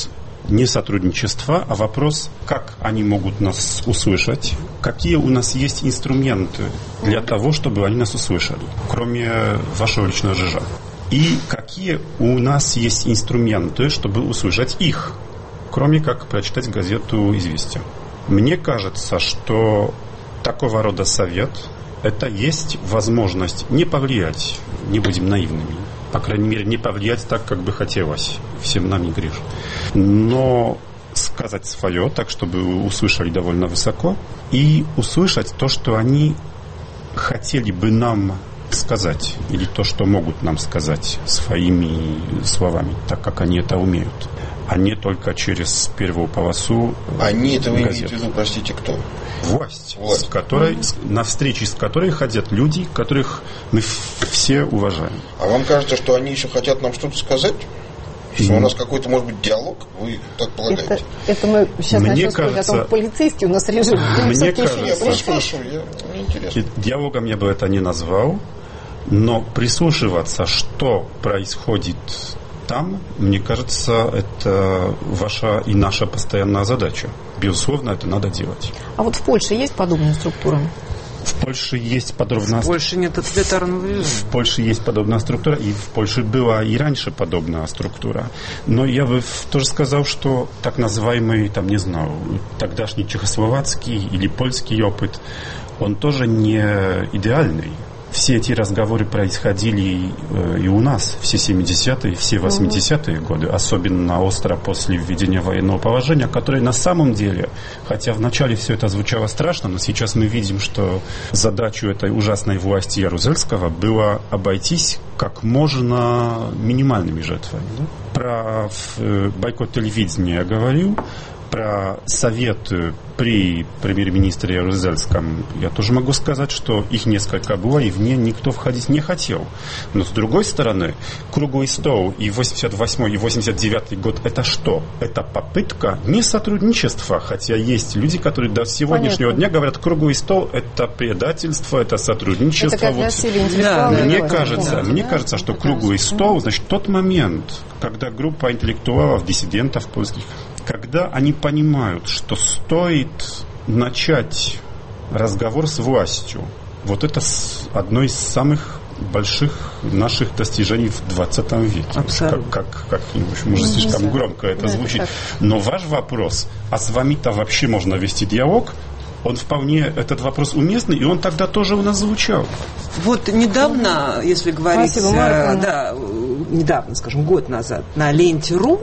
не сотрудничество, а вопрос, как они могут нас услышать, какие у нас есть инструменты для того, чтобы они нас услышали, кроме вашего личного жижа. И какие у нас есть инструменты, чтобы услышать их, кроме как прочитать газету «Известия». Мне кажется, что такого рода совет – это есть возможность не повлиять, не будем наивными, по крайней мере, не повлиять так, как бы хотелось, всем нам не грех, но сказать свое, так, чтобы услышали довольно высоко, и услышать то, что они хотели бы нам сказать, или то, что могут нам сказать своими словами, так как они это умеют, а не только через первую полосу Они это вы газет. имеете в виду, простите, кто? Власть, Власть. С которой, на встречи с которой ходят люди, которых мы все уважаем. А вам кажется, что они еще хотят нам что-то сказать? Что у нас какой-то, может быть, диалог? Вы так полагаете? Это, это мы сейчас Мне начнем сказать кажется- о том, полицейский у нас режим. Мне Все-таки еще кажется- не Я просто полицейский. спрашиваю, я, мне интересно. И диалогом я бы это не назвал, но прислушиваться, что происходит там, мне кажется, это ваша и наша постоянная задача. Безусловно, это надо делать. А вот в Польше есть подобные структуры? В Польше есть подобная Больше нет тоталитарного режима. В Польше есть подобная структура, и в Польше была и раньше подобная структура. Но я бы тоже сказал, что так называемый, там, не знаю, тогдашний чехословацкий или польский опыт, он тоже не идеальный. Все эти разговоры происходили э, и у нас, все семидесятые, все восьмидесятые годы, особенно остро после введения военного положения, которое на самом деле, хотя вначале все это звучало страшно, но сейчас мы видим, что задачу этой ужасной власти Ярузельского было обойтись как можно минимальными жертвами. Да? Про э, бойкот телевидения я говорил. Про совет при премьер-министре Ярузельском я тоже могу сказать, что их несколько было, и в нее никто входить не хотел. Но с другой стороны, круглый стол и восемьдесят восьмой и восемьдесят девятый год это что? Это попытка не сотрудничества, хотя есть люди, которые до сегодняшнего Понятно. дня говорят, круглый стол это предательство, это сотрудничество. Это как для Вот. силы интеллектуала. Мне это кажется, помню, мне да? кажется, что Это круглый кажется. стол, значит, тот момент, когда группа интеллектуалов, диссидентов польских, когда они понимают, что стоит начать разговор с властью, вот это с- одно из самых больших наших достижений в двадцатом веке. Абсолютно. Как, как, как, в общем, может, слишком громко это Да, это звучит. так. Но ваш вопрос, а с вами-то вообще можно вести диалог, он вполне, этот вопрос уместный, и он тогда тоже у нас звучал. Вот недавно, если говорить, Спасибо, э, Марковна. да, э, недавно, скажем, год назад, на ленте.ру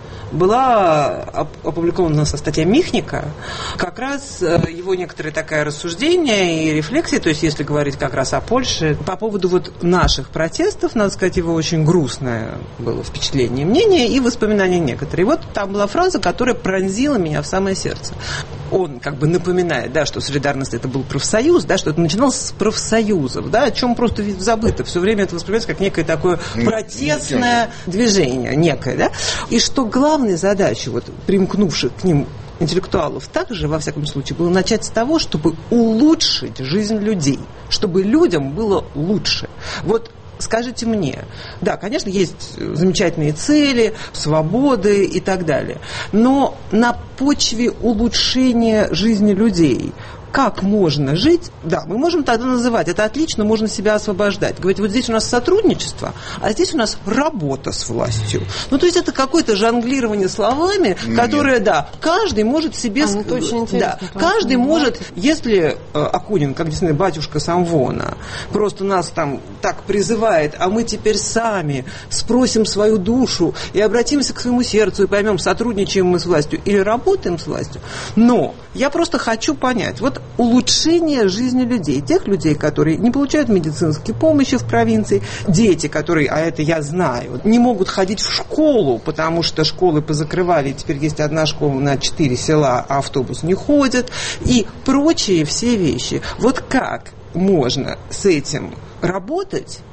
была оп- опубликована со статья Михника, как раз э, его некоторые такое рассуждение и рефлексии, то есть если говорить как раз о Польше, по поводу вот наших протестов, надо сказать, его очень грустное было впечатление, мнение и воспоминания некоторые. И вот там была фраза, которая пронзила меня в самое сердце. Он как бы напоминает, да, что солидарность это был профсоюз, да, что это начиналось с профсоюзов, да, о чем просто ведь забыто. Все время это воспринимается как некое такое протестное движение, некое, да. И что главной задачей, вот, примкнувших к ним интеллектуалов также, во всяком случае, было начать с того, чтобы улучшить жизнь людей, чтобы людям было лучше. Вот скажите мне, да, конечно, есть замечательные цели, свободы и так далее, но на почве улучшения жизни людей как можно жить, да, мы можем тогда называть, это отлично, можно себя освобождать. Говорить, вот здесь у нас сотрудничество, а здесь у нас работа с властью. Ну, то есть это какое-то жонглирование словами, Нет. которое, да, каждый может себе... А, ну, это очень интересно, да, потому каждый что, может, если э, Акунин, как действительно батюшка Самвона, просто нас там так призывает, а мы теперь сами спросим свою душу и обратимся к своему сердцу и поймем, сотрудничаем мы с властью или работаем с властью. Но я просто хочу понять, вот улучшение жизни людей, тех людей, которые не получают медицинской помощи в провинции, дети, которые, а это я знаю, не могут ходить в школу, потому что школы позакрывали, и теперь есть одна школа на четыре села, а автобус не ходит, и прочие все вещи. Вот как можно с этим работать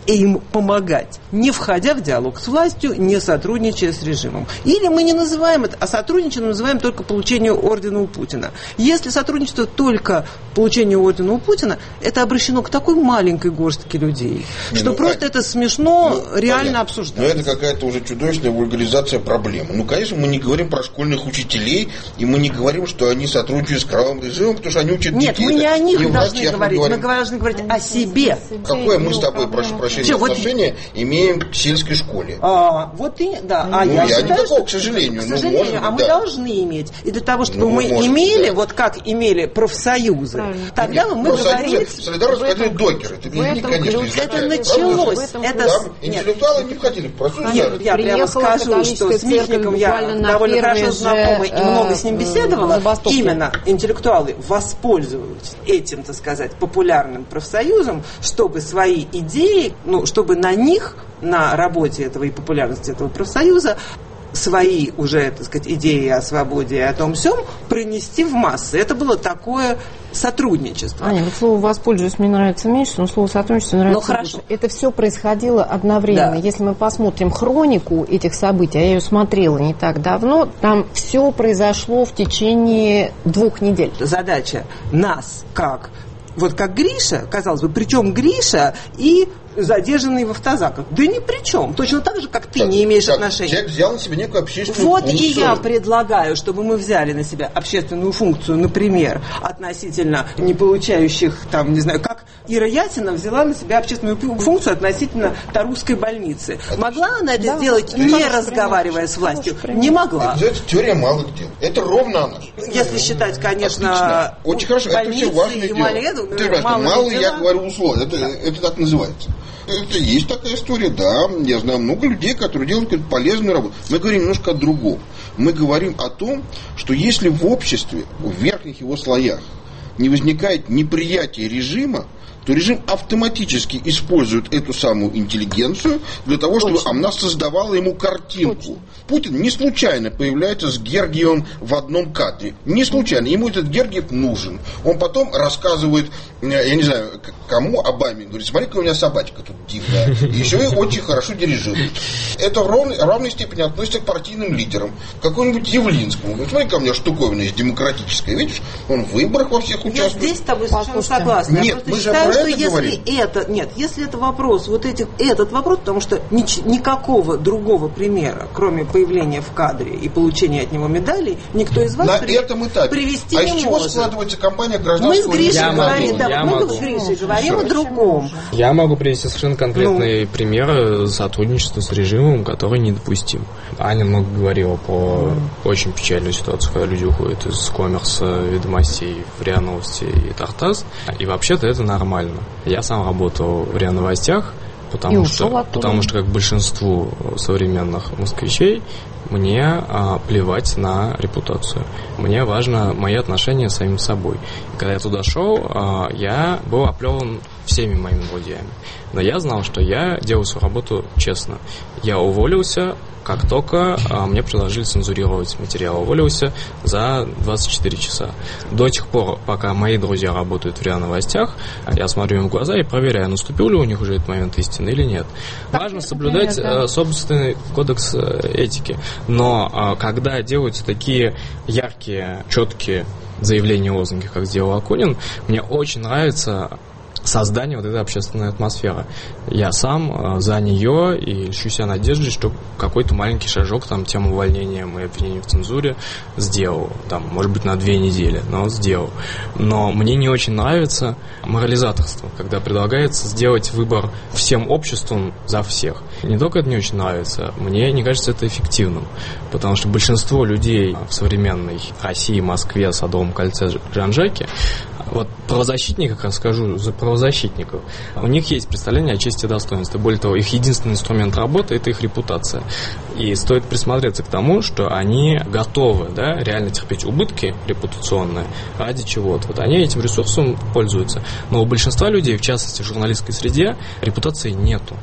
им помогать, не входя в диалог с властью, не сотрудничая с режимом. Или мы не называем это, а сотрудничаем называем только получение ордена у Путина. Если сотрудничество только получение ордена у Путина, это обращено к такой маленькой горстке людей, не, что ну, просто а... это смешно ну, реально понятно. Обсуждать. Но это какая-то уже чудовищная вульгаризация проблемы. Ну, конечно, мы не говорим про школьных учителей, и мы не говорим, что они сотрудничают с кровавым режимом, потому что они учат Нет, детей. Нет, мы не о них не должны власть, говорить, мы, мы должны говорить о себе. Какое мы с тобой, прошу прощения, Че, отношение вот... имеем к сельской школе? А, вот и, да. А ну, я, я считаю, никакого, что, к сожалению. К ну, сожалению, может, а мы да. должны иметь. И для того, чтобы ну, мы может, имели, да. вот как имели профсоюзы, Правильно. тогда Нет, мы говорили... Солидарность хотели докеры. Это, не, конечно, это началось. Это... Там интеллектуалы не входили в профсоюз. Нет, я прямо скажу, что с Михником я довольно хорошо знакома и много с ним беседовала. Именно интеллектуалы воспользовались этим, так сказать, популярным профсоюзом, чтобы свои идеи, ну, чтобы на них, на работе этого и популярности этого профсоюза, свои уже, так сказать, идеи о свободе и о том всем пронести в массы. Это было такое сотрудничество. Аня, вот слово «воспользуюсь» мне нравится меньше, но слово «сотрудничество» нравится ну, хорошо. больше. Это все происходило одновременно. Да. Если мы посмотрим хронику этих событий, а я ее смотрела не так давно, там все произошло в течение двух недель. Задача нас, как вот как Гриша, казалось бы, причем Гриша и задержанный в автозаках. Да ни при чем. Точно так же, как ты так, не имеешь так, отношения. Человек взял на себя некую общественную вот функцию. Вот и я предлагаю, чтобы мы взяли на себя общественную функцию, например, относительно не получающих, там, не знаю, как Ира Ясина взяла на себя общественную функцию относительно Тарусской больницы. Отлично. Могла она это да, сделать, да, не разговаривая с властью? Не могла. Это называется теория малых дел. Это ровно она. Если считать, конечно, отлично. Очень хорошо. Это все важное дело. Маледу, ты, малые, я говорю условия. Это, да. это так называется. Это есть такая история, да. Я знаю много людей, которые делают какую-то полезную работу. Мы говорим немножко о другом. Мы говорим о том, что если в обществе, в верхних его слоях, не возникает неприятие режима, то режим автоматически использует эту самую интеллигенцию для того, чтобы Точно. она создавала ему картинку. Точно. Путин не случайно появляется с Гергиевым в одном кадре. Не случайно. Ему этот Гергиев нужен. Он потом рассказывает, я не знаю, кому, Обаме, говорит, смотри, какая у меня собачка тут дивная. И еще и очень хорошо дирижирует. Это в равной, равной степени относится к партийным лидерам. Какому-нибудь Явлинскому. Говорит, смотри, ко мне штуковина есть демократическая. Видишь, он в выборах во всех участвует. Я здесь с тобой совершенно согласна. Нет, мы же считаю, про что это если говорим. это, нет, если это вопрос, вот этих, этот вопрос, потому что нич, никакого другого примера, кроме появления в кадре и получения от него медалей, никто из вас на при, этом этапе. привести а не из чего может. складывается кампания гражданского? Мы с Гришей я говорим, могу, да, я мы могу. с Гришей говорим о другом. Я могу привести совершенно конкретные ну. примеры сотрудничества с режимом, который недопустим. Аня много говорила про очень печальную ситуацию, когда люди уходят из коммерса, ведомостей в РИА Новости и Тартас. И вообще-то это нормально. Я сам работал в РИА Новостях, потому что, потому что, как большинству современных москвичей, мне а, плевать на репутацию. Мне важно мои отношения с самим собой. И когда я туда шел, а, я был оплеван всеми моими друзьями. Но я знал, что я делаю свою работу честно. Я уволился, как только а, мне предложили цензурировать материал. Уволился за двадцать четыре часа. До тех пор, пока мои друзья работают в РИА Новостях, я смотрю им в глаза и проверяю, наступил ли у них уже этот момент истины или нет. Так, важно соблюдать например, да. собственный кодекс этики. Но а, когда делаются такие яркие, четкие заявления, лозунги, как сделал Акунин, мне очень нравится создание вот этой общественной атмосферы. Я сам э, за нее и ищу себя надеждой, что какой-то маленький шажок там тем увольнением и обвинением в цензуре сделал. Там, может быть, на две недели, но сделал. Но мне не очень нравится морализаторство, когда предлагается сделать выбор всем обществом за всех. Не только это не очень нравится, мне не кажется это эффективным. Потому что большинство людей в современной России, Москве, Садовом кольце, Жан-Жаке, вот правозащитников, как скажу, за правозащитников, у них есть представление о чести и достоинстве. Более того, их единственный инструмент работы – это их репутация. И стоит присмотреться к тому, что они готовы, да, реально терпеть убытки репутационные ради чего-то. Вот они этим ресурсом пользуются. Но у большинства людей, в частности в журналистской среде, репутации нету.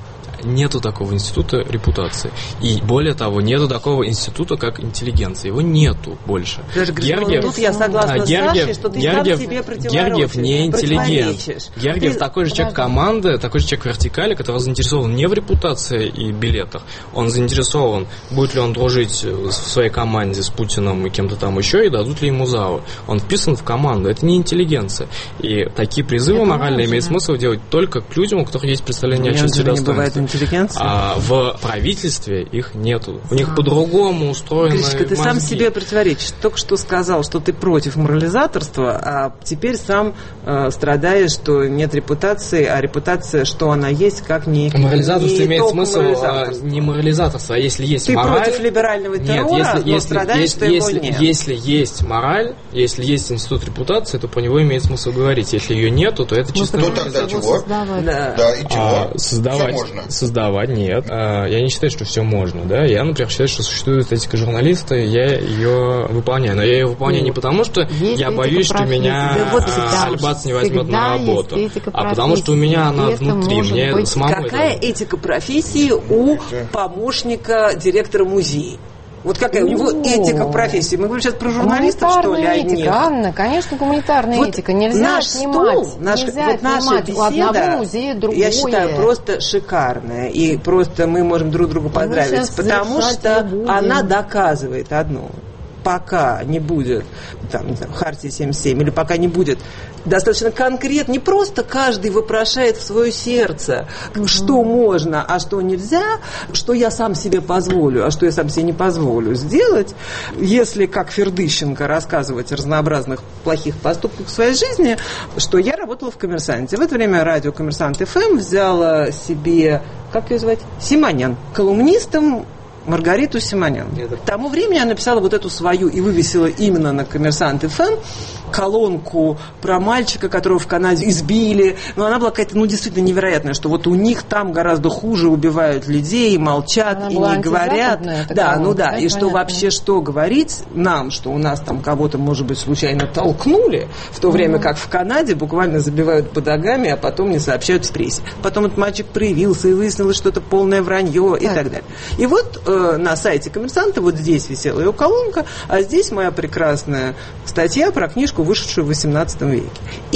нету такого института репутации. И более того, нету такого института, как интеллигенция. Его нету больше. Даже, Гергиев, тут я согласна а, с Гергиев, Сашей, что ты Гергиев, сам себе противоречишь. Гергиев не интеллигент. Гергиев ты... такой же человек команды, такой же человек вертикали, который заинтересован не в репутации и билетах. Он заинтересован, будет ли он дружить в своей команде с Путиным и кем-то там еще, и дадут ли ему ЗАО. Он вписан в команду. Это не интеллигенция. И такие призывы это моральные имеет смысл делать только к людям, у которых есть представление о чести достоинства. А в правительстве их нету. У них по-другому устроены Гришка, ты мозги. сам себе противоречишь. Только что сказал, что ты против морализаторства, а теперь сам э, страдаешь, что нет репутации, а репутация, что она есть, как не морализаторство не имеет смысл морализаторство. А, не морализаторство, а если есть ты мораль... Ты против либерального террора, нет, если, но если, страдаешь, если, что если, его нет. Если есть мораль, если есть институт репутации, то про него имеет смысл говорить. Если ее нету, то это чисто... Ну, тогда чего? Да. Да, и чего? А, создавать, создавать нет. А, я не считаю, что все можно. Да? Я, например, считаю, что существует этика журналиста, и я ее выполняю. Но я ее выполняю не потому, что есть я боюсь, что меня да, вот Альбац не возьмет на работу, а потому что у меня она внутри. Мне самому какая это... этика профессии у помощника директора музея? Вот какая у него этика профессии? Мы говорим сейчас про журналистов, что ли, этика, одних? Анна, конечно, гуманитарная вот этика. Нельзя наш снимать. Стол, наш, нельзя вот наша беседа, у одного музея другое. Я считаю, просто шикарная. И просто мы можем друг друга поздравить, потому что она доказывает одно. Пока не будет там, не знаю, Хартии семьдесят семь, или пока не будет достаточно конкретно, не просто каждый вопрошает в свое сердце, mm-hmm. что можно, а что нельзя, что я сам себе позволю, а что я сам себе не позволю сделать, если, как Фердыщенко, рассказывать о разнообразных плохих поступках в своей жизни, что я работала в «Коммерсанте». В это время радио «Коммерсант эф эм» взяла себе, как ее звать, Симонян, колумнистом, Маргариту Симонян. К тому времени я написала вот эту свою и вывесила именно на «Коммерсант эф эм» колонку про мальчика, которого в Канаде избили. Но она была какая-то, ну, действительно невероятная, что вот у них там гораздо хуже убивают людей, молчат она и не говорят. Да, колонка, ну да, да и что понятно. Вообще, что говорить нам, что у нас там кого-то, может быть, случайно толкнули, в то время как в Канаде буквально забивают бодогами, а потом не сообщают в прессе. Потом этот мальчик проявился и выяснилось, что это полное вранье и так, так далее. И вот э, на сайте «Коммерсанта» вот здесь висела ее колонка, а здесь моя прекрасная статья про книжку, вышедшую в восемнадцатом веке. И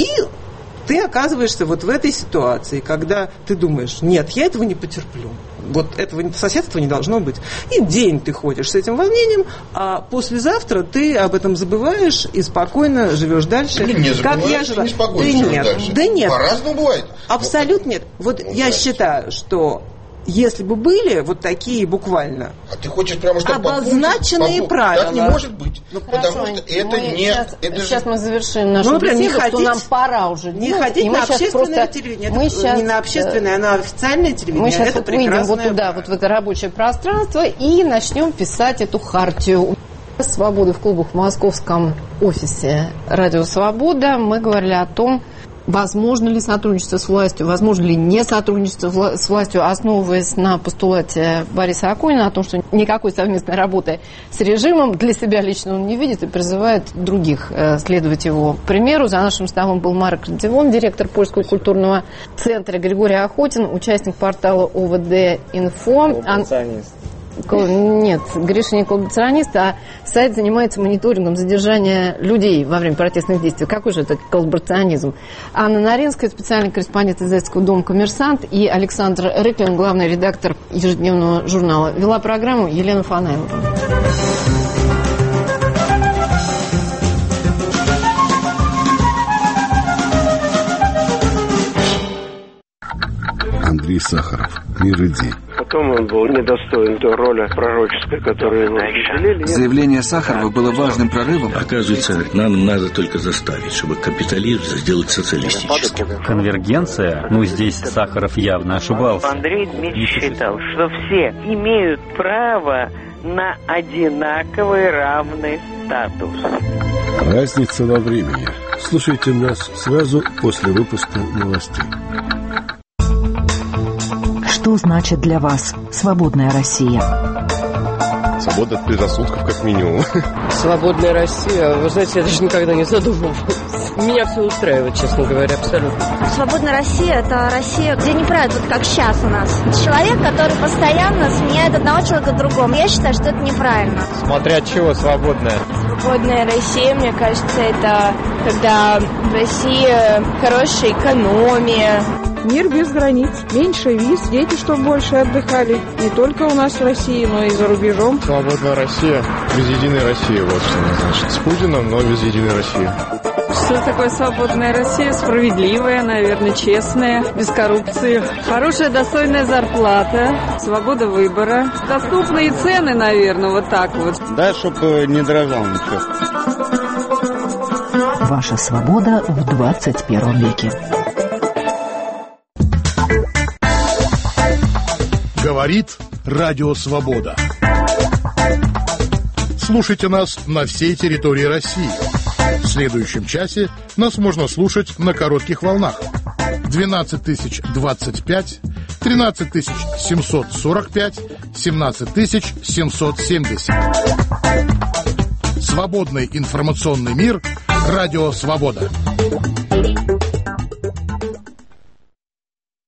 ты оказываешься вот в этой ситуации, когда ты думаешь, нет, я этого не потерплю. Вот этого соседства не должно быть. И день ты ходишь с этим волнением, а послезавтра ты об этом забываешь и спокойно живешь дальше. Или не как я жила. Не спокойно да живешь нет, дальше. Да нет. По-разному бывает. Абсолютно нет. Вот ну, я считаю, что если бы были вот такие буквально а ты хочешь прямо, чтобы обозначенные по правила. Так не может быть. Ну, потому хорошо, что это не... Сейчас, это сейчас же... мы завершим нашу ну, беседу, не что ходить, нам пора уже не делать. ходить на общественное просто, телевидение. Мы это сейчас, не на общественное, а на официальное телевидение. Мы сейчас это вот выйдем вот туда, вот в это рабочее пространство и начнем писать эту хартию. Свободы в клубах в московском офисе «Радио Свобода» мы говорили о том, возможно ли сотрудничество с властью, возможно ли не сотрудничество с властью, основываясь на постулате Бориса Акунина о том, что никакой совместной работы с режимом для себя лично он не видит и призывает других следовать его примеру. За нашим столом был Марк Радзивон, директор Польского культурного центра, Григорий Охотин, участник портала о вэ дэ инфо. Нет, Гриша не коллаборационист, а сайт занимается мониторингом задержания людей во время протестных действий. Какой же это коллаборационизм? Анна Наринская, специальный корреспондент издательского дома «Коммерсант», и Александр Рыклин, главный редактор ежедневного журнала. Вела программу Елена Фанайлова. Андрей Сахаров. Мир иди. Потом он был недостоин той роли пророческой, которую ему определили. Заявление Сахарова было важным прорывом. Оказывается, нам надо только заставить, чтобы капитализм сделать социалистическим. Конвергенция? Ну, здесь Сахаров явно ошибался. Андрей Дмитриевич считал, что все имеют право на одинаковый равный статус. Разница во времени. Слушайте нас сразу после выпуска новостей. Что значит для вас свободная Россия? Свобода от предрассудков, как минимум. Свободная Россия? Вы знаете, я даже никогда не задумывалась. Меня все устраивает, честно говоря, абсолютно. Свободная Россия – это Россия, где не правят, вот как сейчас у нас. Человек, который постоянно сменяет одного человека другому. Я считаю, что это неправильно. Смотря от чего свободная? Свободная Россия, мне кажется, это когда в России хорошая экономия. Мир без границ, меньше виз, дети, чтобы больше отдыхали. Не только у нас в России, но и за рубежом. Свободная Россия без единой России, вот что она значит. С Путиным, но без единой России. Что такое свободная Россия? Справедливая, наверное, честная, без коррупции. Хорошая, достойная зарплата, свобода выбора. Доступные цены, наверное, вот так вот. Да, чтобы не дрожал ничего. Ваша свобода в двадцать первом веке. Говорит Радио Свобода. Слушайте нас на всей территории России. В следующем часе нас можно слушать на коротких волнах. двенадцать тысяч двадцать пять, тринадцать тысяч семьсот сорок пять, семнадцать тысяч семьсот семьдесят. Свободный информационный мир. Радио Свобода.